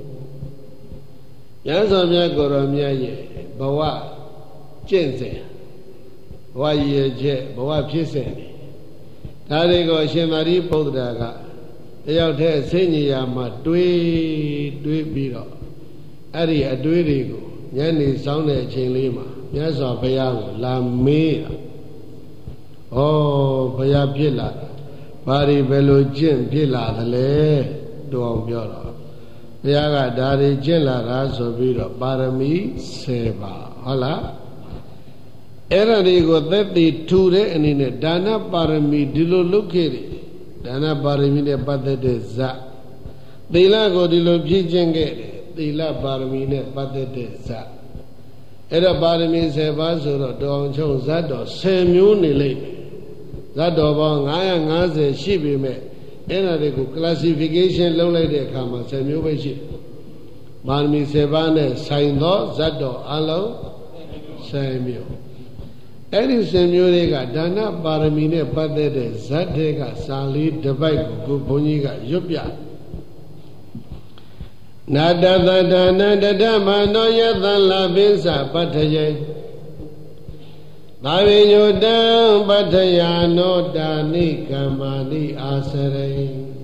A: ရသော်မြတ်ကိုယ်တော်မြတ်ရဲ့ဘဝကျင့်စဉ်ဘဝရည်ချက်ဘဝဖြစ်စဉ်ဒါတွေကိုရှင်သာရိပုတ္တရာကတယောက်တည်းစိတ်ညစ်ရာမှာတွေးတွေးပြီးတော့အဲ့ဒီအတွေးတွေကိုညနေဆောင်တဲ့အချိန်လေးမှာမြတ်စွာဘုရားကိုလာမေးတာဩဘုရားဖြစ်လာဘာတွေဘယ်လိုကျင့်ဖြစ်လာသလဲတူအောင်ပြောတော့ဘုရားကဒါတွေကျင့်လာတာဆိုပြီးတော့ပါရမီ၁၀ပါဟုတ်လားအဲ့ဒါတွေကိုသက်တည်ထူတဲ့အနေနဲ့ဒါနပါရမီဒီလိုလုပ်ခဲ့တယ်ဒါနပါရမီနဲ့ပတ်သက်တဲ့ဇတ်သီလကိုဒီလိုဖြည့်ကျင့်ခဲ့တယ်သီလပါရမီနဲ့ပတ်သက်တဲ့ဇတ်အဲ့တော့ပါရမီဆယ်ပါးဆိုတော့တောင်ချုံဇတ်တော်ဆယ်မျိုးနေလိမ့်မယ်ဇတ်တော်ပေါင်းငါးရာငါးဆယ်ရှိပြီမဲ့အဲ့ဒါတွေကို classification လုပ်လိုက်တဲ့အခါမှာဆယ်မျိုးပဲရှိပါရမီဆယ်ပါးနဲ့ဆိုင်သောဇတ်တော်အလုံးဆယ်မျိုးအဲ့ဒီဆယ်မျိုးတွေကဒါနပါရမီနဲ့ပတ်သက်တဲ့ဇတ်တွေကစာလေးတစ်ပိုက်ကိုဘုန်းကြီးကရွတ်ပြနာတသဒါနတတမနောယသလပိစပတ္ထယေသာဝိညုတံပတ္ထယာနောတာနိကမ္မာနိအာစရိ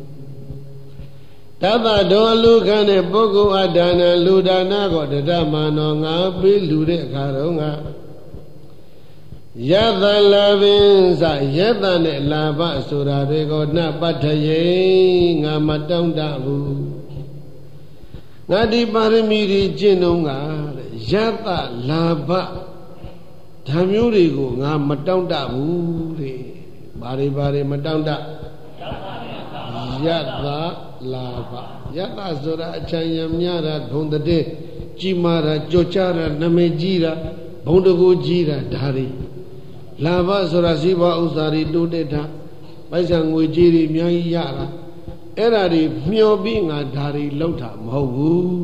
A: တသတောလူခံတဲ့ပုဂ္ဂိုလ်အဒါနလူဒါနကိုတတမနောငါပေးလူတဲ့အခါတော့ငါယသလပိစယသနဲ့လာဘဆိုတာတွေကိုနပတ္ထယေငါမတောင်းတဘူးငါဒီပါရမီတွေကျင့်တော့ငါယသလာဘဓာမျိုးတွေကိုငါမတောင့်တဘူးတဲ့ဘာတွေဘာတွေမတောင့်တယသလာဘယသဆိုတာအချမ်းရမြတာဂုံတဲ့ကြီးမာတာကြော်ကြတာနမိတ်ကြီးတာဘုံတကူကြီးတာဒါတွေလာဘဆိုတာစီးပွားဥစ္စာတွေတိုးတက်တာပိုက်ဆံငွေကြီးတွေအများကြီးရတာအဲ့ဒါတွေမျောပြီးငါဒါတွေလောက်တာမဟုတ်ဘူး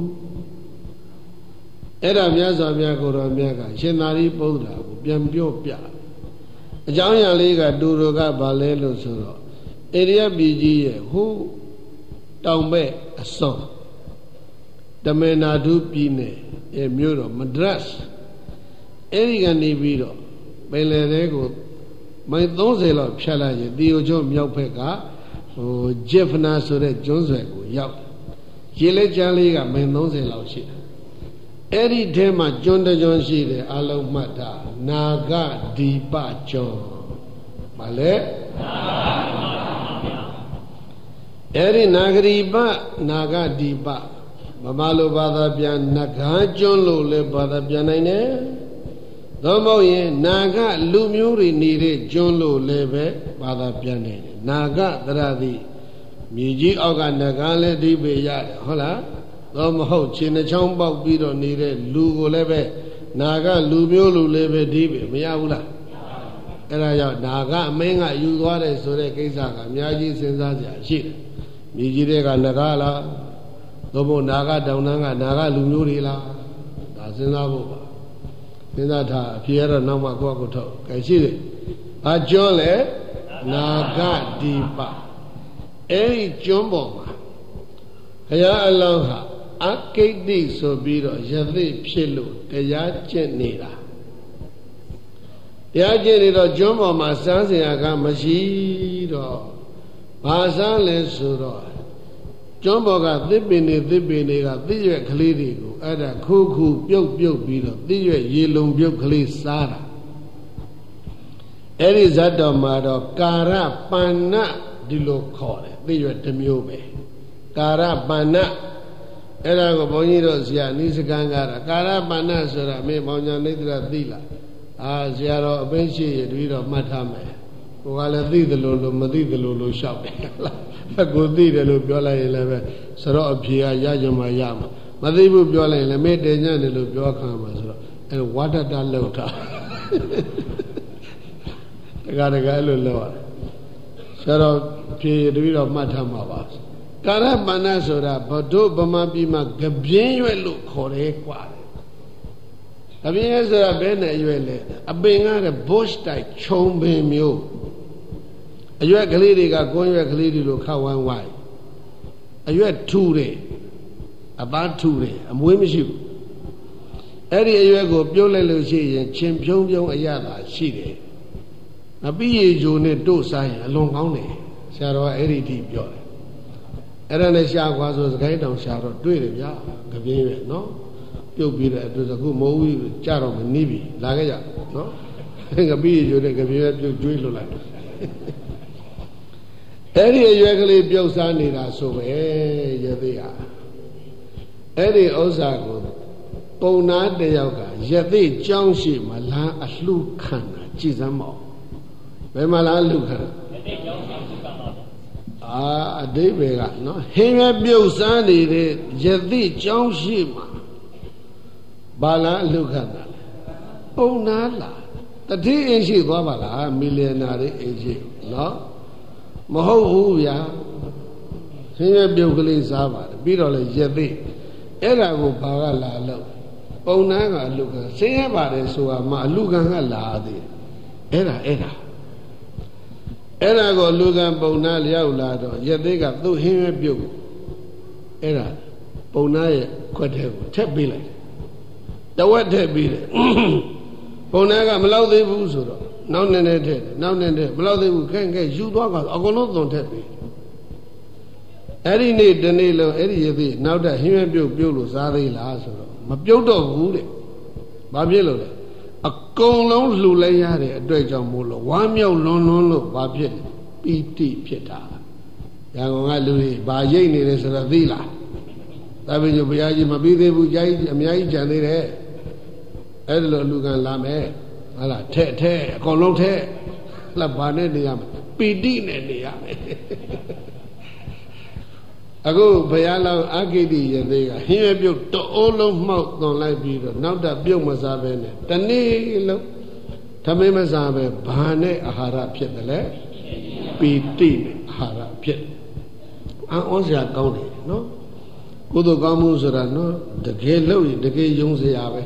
A: အဲ့ဒါမြတ်စွာဘုရားကိုယ်တော်မြတ်ကရှင်သာရိပုတ္တရာကိုပြန်ပြောပြအကြောင်းအရာလေးကတူတော်ကဘာလဲလို့ဆိုတော့အိရိယပြည်ကြီးရဲ့ဟိုတောင်ဘက်အစွန်တမေနာဒုပြည်နယ်အဲမြို့တော်မဒရတ်အဲ့ဒီကနေပြီးတော့ပင်လယ်ထဲကိုမိုင်သုံးဆယ်လောက်ဖြတ်လိုက်ရင်တီယိုချုံမြောက်ဘက်ကဟိုဂျက်ဖနာဆိုတဲ့ကျွန်းဆွယ်ကိုရောက်ရေလက်ကျန်းလေးကမိုင်သုံးဆယ်လောက်ရှိတယ်အဲ့ဒီထဲမှာကျွန်းတကျွန်းရှိတယ်အလုံးမှတ်တာနာဂဒီပကျွန်းမလဲအဲ့ဒီနာဂရီပနာဂဒီပမမလိုဘာသာပြန်နဂါကျွန်းလို့လည်းဘာသာပြန်နိုင်တယ်သို့မဟုတ်ရင်နာဂလူမျိုးတွေနေတဲ့ကျွန်းလို့လည်းပဲဘာသာပြန်နိုင်တယ်နာဂတရတိမြေကြီးအောက်ကနဂါလည်းအဓိပ္ပာယ်ရတယ်ဟုတ်လားတော့မဟုတ်ခြေနှချောင်းပေါက်ပြီးတော့နေတဲ့လူကိုလည်းပဲနာဂလူမျိုးလူလည်းပဲဒီပဲမရဘူးလားအဲ့ဒါကြောင့်နာဂအမင်းကယူသွားတယ်ဆိုတဲ့ကိစ္စကအများကြီးစဉ်းစားကြရှိတယ်မြေကြီးတွေကနဂါလားသို့မဟုတ်နာဂတောင်တန်းကနာဂလူမျိုးတွေလားဒါစဉ်းစားဖို့ပါစဉ်းစားထားအဖြေရတော့နောက်မှကိုယ့်ကိုထုတ်ကြရှိတယ်အကျွန်းလေနာဂဒီပအဲ့ဒီကျွန်းပေါ်မှာဘုရားအလောင်းဟာအကိတ္တိဆိုပြီးတော့ယသိဖြစ်လို့တရားကျင့်နေတာတရားကျင့်နေတော့ကျွန်းပေါ်မှာစားစရာကမရှိတော့ဘာစားလဲဆိုတော့ကျွန်းပေါ်ကသစ်ပင်တွေသစ်ပင်တွေကသစ်ရွက်ကလေးတွေကိုအဲ့ဒါခုခုပြုတ်ပြုတ်ပြီးတော့သစ်ရွက်ရေလုံပြုတ်ကလေးစားတာအဲ့ဒီဇတ်တော်မှာတော့ကာရပဏ္ဏဒီလိုခေါ်တယ်သစ်ရွက်တစ်မျိုးပဲကာရပဏ္ဏအဲ့ဒါကိုဘုန်းကြီးတို့ဆရာနိစကံကာရကာရပဏ္ဏဆိုတာမင်းဘောင်ညာနေတရသိလားအာဆရာတော်အပင်းရှိရတပြီးတော့မှတ်ထားမယ်ကိုကလည်းသိတယ်လို့လို့မသိတယ်လို့လို့ရှောက်တယ်လားကိုသိတယ်လို့ပြောလိုက်ရင်လည်းပဲစတော့အဖြေကရကြမှာရမှာမသိဘူးပြောလိုက်ရင်လည်းမေတ္တာညံ့တယ်လို့ပြောခံမှာဆိုတော့အဲဝါဒတလောက်တာတခါတခါအဲ့လိုလောက်ရတယ်ဆရာတော်ဖြေတပြီးတော့မှတ်ထားမှာပါကာရပဏ္ဏဆိုတာဘဒုဗမာပြည်မှာကပြင်းရွက်လို့ခေါ်တယ်ကွာကပြင်းရွက်ဆိုတာဘယ်နဲ့ရွက်လဲအပင်ကတဲ့ bush type ခြုံပင်မျိုးအရွက်ကလေးတွေကကွန်းရွက်ကလေးတွေလိုခဝမ်းဝိုင်းအရွက်ထူတယ်အသားထူတယ်အမွေးမရှိဘူးအဲ့ဒီအရွက်ကိုပြုတ်လိုက်လို့ရှိရင်ချင်းဖြုံးဖြုံးအရသာရှိတယ်အပိယေဂျိုနဲ့တို့စားရင်အလွန်ကောင်းတယ်ဆရာတော်ကအဲ့ဒီအထိပြောတယ်အဲ့ဒါနဲ့ရှားခွာဆိုစကိုင်းတောင်ရှားတော့တွေ့တယ်ဗျာကပြင်းရွက်နော်ပြုတ်ပြီးတဲ့အတွက်အခုမိုးဝီကြတော့မနီးပြီလာခဲ့ကြနော်ကပိယေဂျိုနဲ့ကပြင်းရွက်ပြုတ်ကျွေးလွတ်လိုက်အဲ့ဒီအရွက်ကလေးပြုတ်စားနေတာဆိုပဲရသေးဟာအဲ့ဒီဥစ္စာကိုပုံနာတယောက်ကရသေးကြောင်းရှိမှလာအလှခံတာကြည်စမ်းမအောင်ဘယ်မှာလားအလှခံတာရသေးကြောင်းရှိကံပါအာအဓိပ္ပာယ်ကနော်ဟင်းရပြုတ်စားနေတဲ့ရသေးကြောင်းရှိမှဘာလားအလှခံတာလဲပုံနာလာတတိအင်းရှိသွားပါလားမီလီယံနာတွေအင်းရှိနော်မဟုတ်ဘူးဗျာဆင်းရဲပြုတ်ကလေးစားပါတယ်ပြီးတော့လေရက်သိအဲ့ဒါကိုဘာကလာလို့ပုံနာကအလူကဆင်းရဲပါတယ်ဆိုတာမှအလူကံကလာသေးအဲ့ဒါအဲ့ဒါအဲ့ဒါကိုလူကံပုံနာလျောက်လာတော့ရက်သိကသူ့ဟင်းရဲပြုတ်အဲ့ဒါပုံနာရဲ့ခွက်ထဲကိုထက်ပေးလိုက်တဝက်ထက်ပေးတယ်ပုံနာကမလောက်သေးဘူးဆိုတော့နောက်နေနေထက်နောက်နေနေမလောက်သေးဘူးခဲခဲယူသွားကတော့အကုန်လုံးသွန်ထက်ပေးအဲ့ဒီနေ့တနေ့လုံးအဲ့ဒီရသေးနောက်တက်ဟင်းရပြုတ်ပြုတ်လို့စားသေးလားဆိုတော့မပြုတ်တော့ဘူးတဲ့ဘာဖြစ်လို့လဲအကုန်လုံးလှူလိုက်ရတဲ့အတွက်ကြောင့်မို့လို့ဝမ်းမြောက်လွန်လွန်းလို့ဘာဖြစ်ပီတိဖြစ်တာရန်ကုန်ကလူတွေဘာရိတ်နေလဲဆိုတော့သိလားဒါပေမဲ့ဘုရားကြီးမပြီးသေးဘူးကြာကြီးအများကြီးကြံသေးတယ်အဲ့ဒါလိုလူကံလာမယ်ဟာလားထဲ့ထဲ့အကုန်လုံးထဲ့လှပ်ပါနဲ့နေရမယ်ပီတိနဲ့နေရမယ်အခုဘုရားလောင်းအာဂိတိရသေးကဟင်းရပြုတ်တအိုးလုံးမှောက်သွန်လိုက်ပြီးတော့နောက်တာပြုတ်မစားပဲနဲ့တနေ့လုံးသမင်းမစားပဲဘာနဲ့အာဟာရဖြစ်တယ်လဲပီတိနဲ့အာဟာရဖြစ်အံ့ဩစရာကောင်းတယ်နော်ကုသိုလ်ကောင်းမှုဆိုတာနော်တကယ်လို့တကယ်ယုံစရာပဲ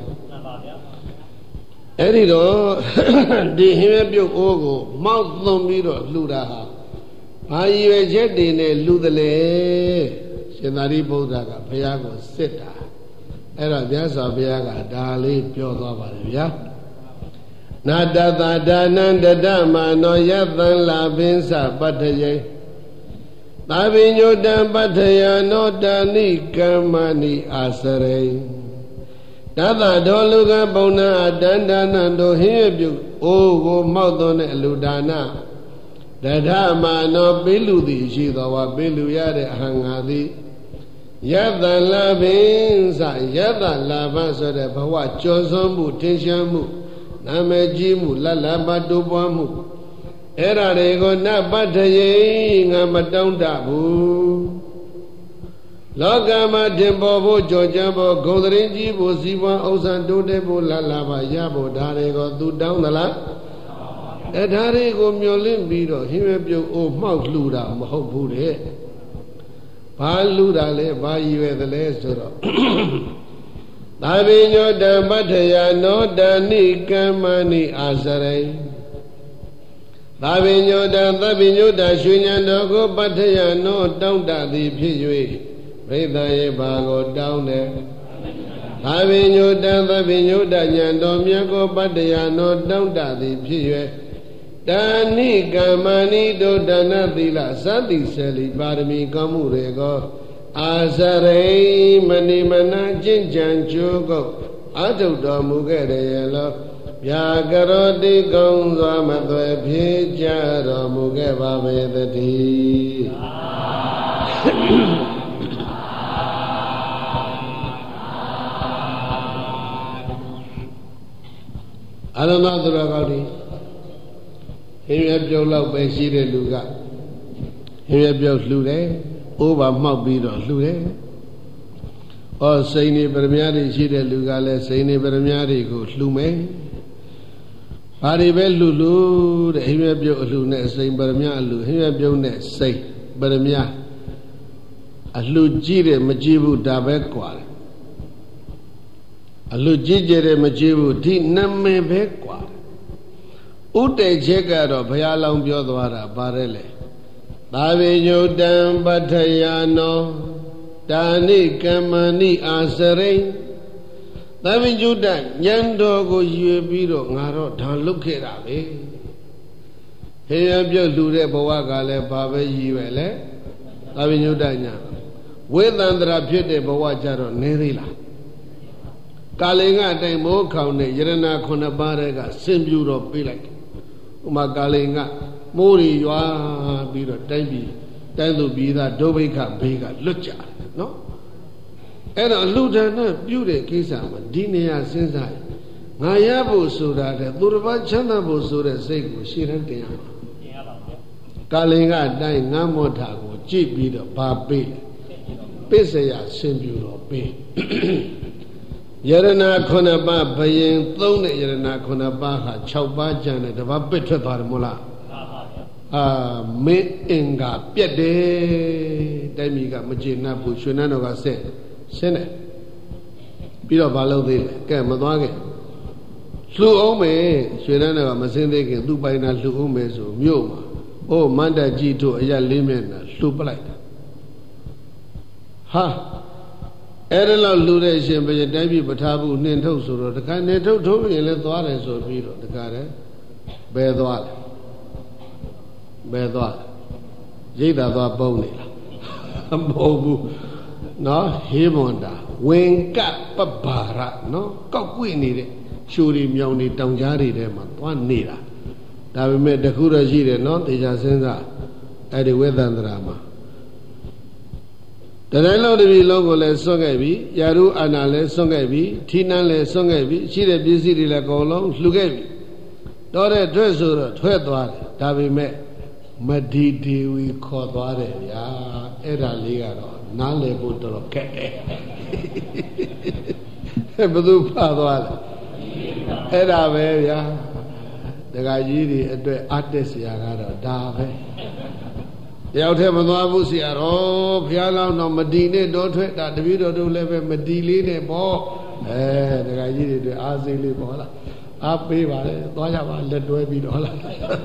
A: အဲ့ဒီတော့ဒီဟင်းရပြုတ်အိုးကိုမှောက်သွန်ပြီးတော့လှူတာဟာဘာရည်ရွယ်ချက်တွေနဲ့လူတယ်လေရှင်သာရိပုတ္တရာကဘုရားကိုစစ်တာအဲ့တော့မြတ်စွာဘုရားကဒါလေးပြောသွားပါတယ်ဗျာနာတတဒါနန္တဒမနောယသံလာပင်္စပတ္ထယေသာဝိညုတံပတ္ထယနောတာနိကမ္မဏိအာစရိတသဒောလူကပုံနာအတန္တနံတို့ဟင်းရပြုအိုးကိုမောက်သွန်းတဲ့အလူဒါနတထမနောပိလူသည်ရှိတော်ဝါပိလူရတဲ့အဟံငါသည်ယတလာပင်စယတလာဘဆိုတဲ့ဘဝကျော်စွန်းမှုထင်ရှားမှုနာမည်ကြီးမှုလတ်လဘတိုးပွားမှုအဲ့ဒါတွေကိုနပတ္ထယေငါမတောင်းတဘူးလောကမှာတင်ပေါ်ဖို့ကြော်ကြဖို့ဂုံတရင်ကြီးဖို့စီးပွားဥစ္စာတိုးတက်ဖို့လတ်လဘရဖို့ဒါတွေကိုသူတောင်းသလားအဲ့ဒါတွေကိုမျောလင့်ပြီးတော့ဟင်းရပြုတ်အိုးမှောက်လှူတာမဟုတ်ဘူးတဲ့ဘာလှူတာလဲဘာရည်ရွယ်သလဲဆိုတော့သာဝိညုတံပတ္ထယနောတဏိကမ္မဏိအာစရိသာဝိညုတံသဗ္ဗညုတရွှေဉဏ်တော်ကိုပတ္ထယနောတောင်းတသည်ဖြစ်၍ပရိသယေဘာကိုတောင်းတယ်သာဝိညုတံသဗ္ဗညုတဉာဏ်တော်မြတ်ကိုပတ္ထယနောတောင်းတသည်ဖြစ်၍တာဏိကမ္မဏိတို့ဒါနသီလသတိဆယ်လီပါရမီကောင်းမှုတွေကိုအာစရိမဏိမနာကျင့်ကြံကြိုးကုပ်အထုတော်မူခဲ့တယ်ရလောဗျာကရောတိကောင်းစွာမသွဲဖြေကြတော်မူခဲ့ပါပေသတည်းအရမသူရကောက်ဒီဟင်းရပြုတ်လောက်ပဲရှိတဲ့လူကဟင်းရပြုတ်လှူတယ်အိုးပါမှောက်ပြီးတော့လှူတယ်။ဩစိန်နေပရမတွေရှိတဲ့လူကလည်းစိန်နေပရမတွေကိုလှူမယ်။ဘာတွေပဲလှူလှူတဲ့ဟင်းရပြုတ်အလှူနဲ့စိန်ပရမအလှူဟင်းရပြုတ်နဲ့စိန်ပရမအလှူကြည့်တယ်မကြည့်ဘူးဒါပဲကွာတယ်။အလှူကြည့်ကြတယ်မကြည့်ဘူးဒီနာမည်ပဲကွာဥတည်ချက်ကတော့ဘုရားလောင်းပြောသွားတာပါတယ်လေသာဝေညုတံပတ္ထယနောတာဏိကမ္မဏိအာစရိသာဝေညုတဉာဏ်တော်ကိုရွေပြီးတော့ငါတော့ဒါလုတ်ခဲ့တာပဲဟေယပြုတ်လှူတဲ့ဘဝကလည်းဘာပဲရည်ပဲလေသာဝေညုတဉာဏ်ဝေသန္တရာဖြစ်တဲ့ဘဝကြတော့နေသေးလားကာလေကအတိုင်းမိုးခေါင်တဲ့ယရဏခုနှစ်ပါးတဲ့ကစင်ပြူတော့ပြေးလိုက်ဥမာကာလေကမိုးရီရွာပြီးတော့တိုင်းပြည်တိုင်းသူပြည်သားဒုဗိခဘေးကလွတ်ကြတယ်နော်အဲ့တော့အလှူဒါနပြုတဲ့ကိစ္စမှာဒီနေရာစဉ်းစားငါရဖို့ဆိုတာတဲ့သူတစ်ပါးချမ်းသာဖို့ဆိုတဲ့စိတ်ကိုရှေ့တန်းတင်ရမှာတင်ရပါဘူးကာလေကအတိုင်းငါမောထာကိုကြည့်ပြီးတော့ဗာပေးပစ္စယစင်ပြူတော့ပေး Yarana Konaba Bayan, Thone Yarana Konabaha, Chaubajan, the Vapitra Mula. Ah, me inga, Piede, Demiga, Magina, Bushunano, said, Sene. Piro Balo, Kamadwage. Flew Ome, Shunano, Mazende, Dubaina, Lume, so Muma. Oh, Manda G to Aya Limen, Supalite. Ha! Erela Luration, but a debut, but Tabu, Nento, so the kind of told me, let the water so be the car. Bear the water. Bear the water. Jada the bony. Bobu. No, Himonda. Wing cap, Babara. No, cock we need it. Shuri Mioni, Tanjari, them, one neither. That we made the Kura Jire, not the Jasenza, at the weather drama. The Nilo de logo le songabi, Yaru Anale songabi, Tina le songabi, she the busy la colon, Lugabi. Dore Dresser, Twedware, that we met. Madidi we caught water, ya, Era Ligaro, Nale Butoro Cat. Badu Padware. Era Veria. The Gajiri at the artist Yagara, Dave. Out have a Navusia, oh, Piala, no Medine, don't wait that the video do live in Medine, Bo, eh, the Gajiri, the Azili Bola. Up, baby, Doya, let do be dollar.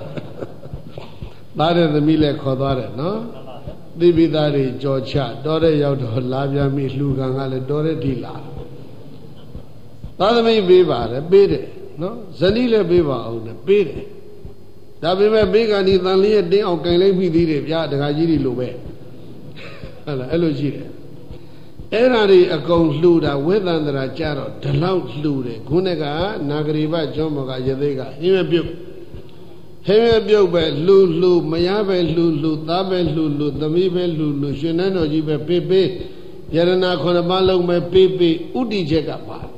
A: That is the Mile Kodare, no? The Bidari, Georgia, Dore out of Labia, Miss Luganga, Dore Dila. That may be bad, a bit, no? Zanila Biva on a bit. That we were big and it's only a day of Kalay Bidi, Ya, the Gajiri Lube. Hello, Gire. Erari a concluder with under a charo, the loud lude, Gunega, Nagriva, Jomoga, Yadega, him a buk. Him a buk, Lulu, Mayabe Lulu, Tabe Lulu, Damibe Lulu, Shenano, Jibe Pepe, Yarana Konabalo, me Pepe, Udi Jagapa.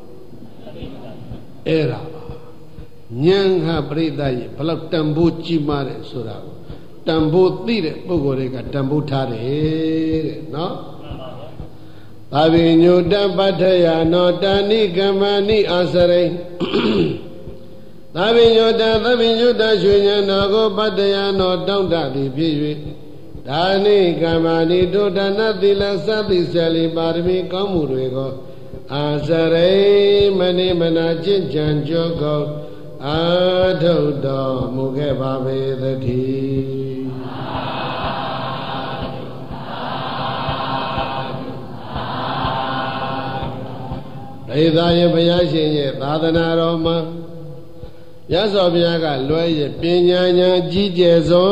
A: Era. Nyanga Breda, Palak Tambu Chimare Sura, Tambu Tire, Pogorega, Tambu Tare, no? Avinu Dabataya, no Dani Gamani Asare. Avinu Davinu Dashunya, no go Bataya, no down Dadi Piwi. Dani Gamani do Danatila Sati Sali Barmi Kamurego. Asare Mani Manajin Janjogo. Adodo Mugeba the tea. Redaya Bayashin, Badana Roma Yasobiaga, Loya, Pinyanya, Gijezo,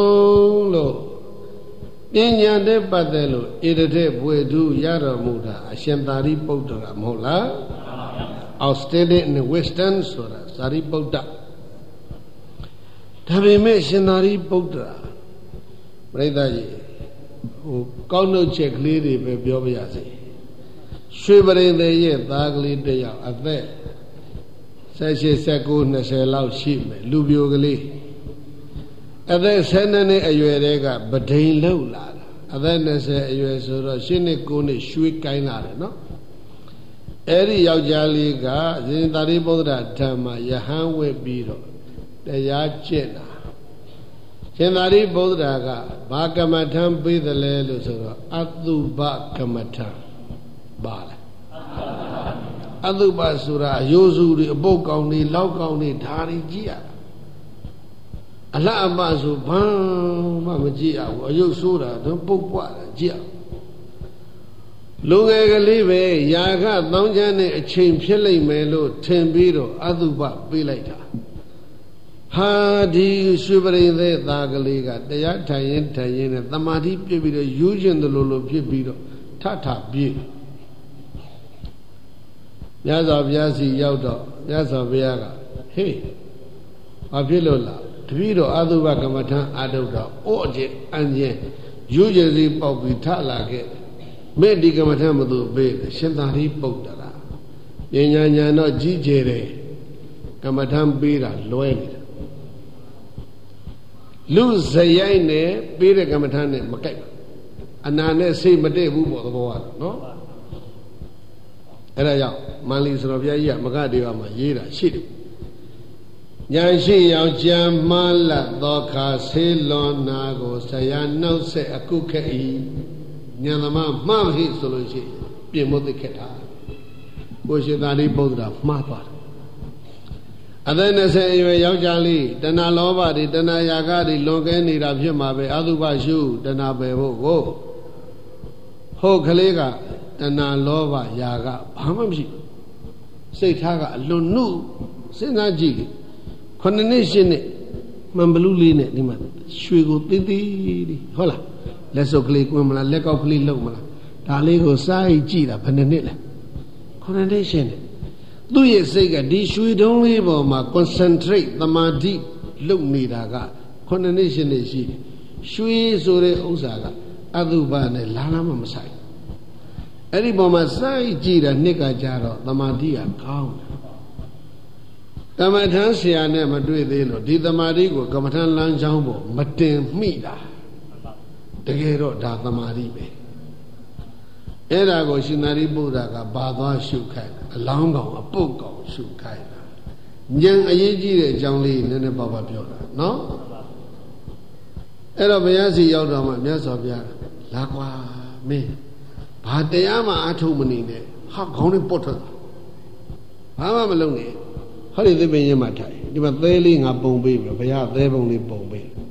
A: Pinya de Badelo, Idete, Buedu, Yaramuda, Ashentari Potra, Mola, outstanding in the Western Sura. Sari Buddha. Tabi missionary Buddha. Brother, who can't no check lady by Biobiasi. Shivering the year, Dagli de Ya, at there. Says she said, goodness, a loud sheep, Lubiogli. And then send any a Yuerega, but they low lad. And then they say, you are so Shinekuni, Shui Kainara, no? Eri Yaujaliga, Zindari Bodra Tama, Yahanwe Biro, the Yachena. Zindari Bodraga, Bakamatam be the Lelusura, Adu Bakamatam, Bala. Adu Basura, Yozuri, Bokoni, Laukoni, Tari Gia. Allah Abasu, Bam, Gia, or Yosura, the Bokwa, Gia. Lunga live, Yaga, Donjane, a chain Pele Melo, Tembiro, Aduba, Bileta. Ha, di Subari the Dagaliga, the Yatayan Tayan, the Mati Pibida, using the Lolo Pibiro, Tata Bi. Yaza Yasi Yaudo, Yaza Viaga, hey, Abilola, Tvido, Aduba Kamata, Adoda, Oje, Anje, usually Popita like Medica Matamadu Bay, Shentari Potara. Yanya no Gijere, Kamatam Bira, Loen. Lose Sayane, Bira Kamatane, Makai. And I say Mate Bubo, no? အဲ့ဒါကြောင့်မန္လိဆိုတော်ဘုရားကြီးကမဂ္ဂဒေဝမှာရေးတာရှိတယ်ဉာဏ်ရှိယောက်ျားမှလတ်သောခါဆေးလွန်နာကိုဆရာနှုတ်ဆက်အခုခက်၏ဉာဏ်သမားမှားမရှိဆိုလို့ရှိရင်ပြင်ဖို့သိခက်တာကိုရှင်သာရိပုတ္တရာမှားသွားတယ်အသက်၂၀အရွယ်ယောက်ျားလေးတဏှာလောဘတွေတဏှာရာဂတွေလွန်ကဲနေတာဖြစ်မှာပဲအတုပရှုတဏှာပယ်ဖို့ကိုဟုတ်ကလေးကတဏှာလောဘရာဂဘာမှမရှိစိတ်ထားကအလွန်နုစဉ်းစားကြည့်ခုနှစ်နှစ်ရှစ်နှစ်မှန်ဘလူးလေးနဲ့ဒီမှာရွှေကိုသေးသေးလေးဟုတ်လားလက်စုပ်ကလေးကွင်းမလားလက်ကောက်ကလေးလုံမလားဒါလေးကိုစားကြည့်တာဘယ်နှစ်နှစ်လဲခုနှစ်နှစ်ရှစ်နှစ်သူ့ရဲ့စိတ်ကဒီရွှေတုံးလေးပေါ်မှာ concentrate သမာဓိလုပ်နေတာကခုနှစ်နှစ်ရှစ်နှစ်ရှိတယ်ရွှေဆိုတဲ့ဥစ္စာကအတုပနဲ့လာလာမှမဆိုင်အဲ့ဒီပေါ်မှာစိုက်ကြည့်တာနှစ်ကကြတော့သမာဓိကကောင်းတယ်ကမ္မထမ်းဆရာနဲ့မတွေ့သေးလို့ဒီသမာဓိကိုကမ္မထမ်းလမ်းကြောင်းပေါ်မတင်မိတာတကယ်တော့ဒါသမာဓိပဲအဲ့ဒါကိုရှင်သာရိပုတ္တရာကဘာသွားရှုခိုင်းအလောင်းကောင်အပုတ်ကောင်ရှုခိုင်းတာဉာဏ်အရေးကြီးတဲ့အကြောင်းလေးနည်းနည်းပါးပါးပြောတာနော်အဲ့တော့ဘုရားစီရောက်တော့မှမြတ်စွာဘုရားလာကွာမင်းဘာတရားမှအထုတ်မနေနဲ့ဟာခေါင်းလေးပုတ်ထွက်ဘာမှမလုပ်နဲ့ဟောဒီသစ်ပင်ရင်မှထိုင်ဒီမှာသဲလေးငါပုံပေးပြီဘုရားသဲပုံလေးပုံပေး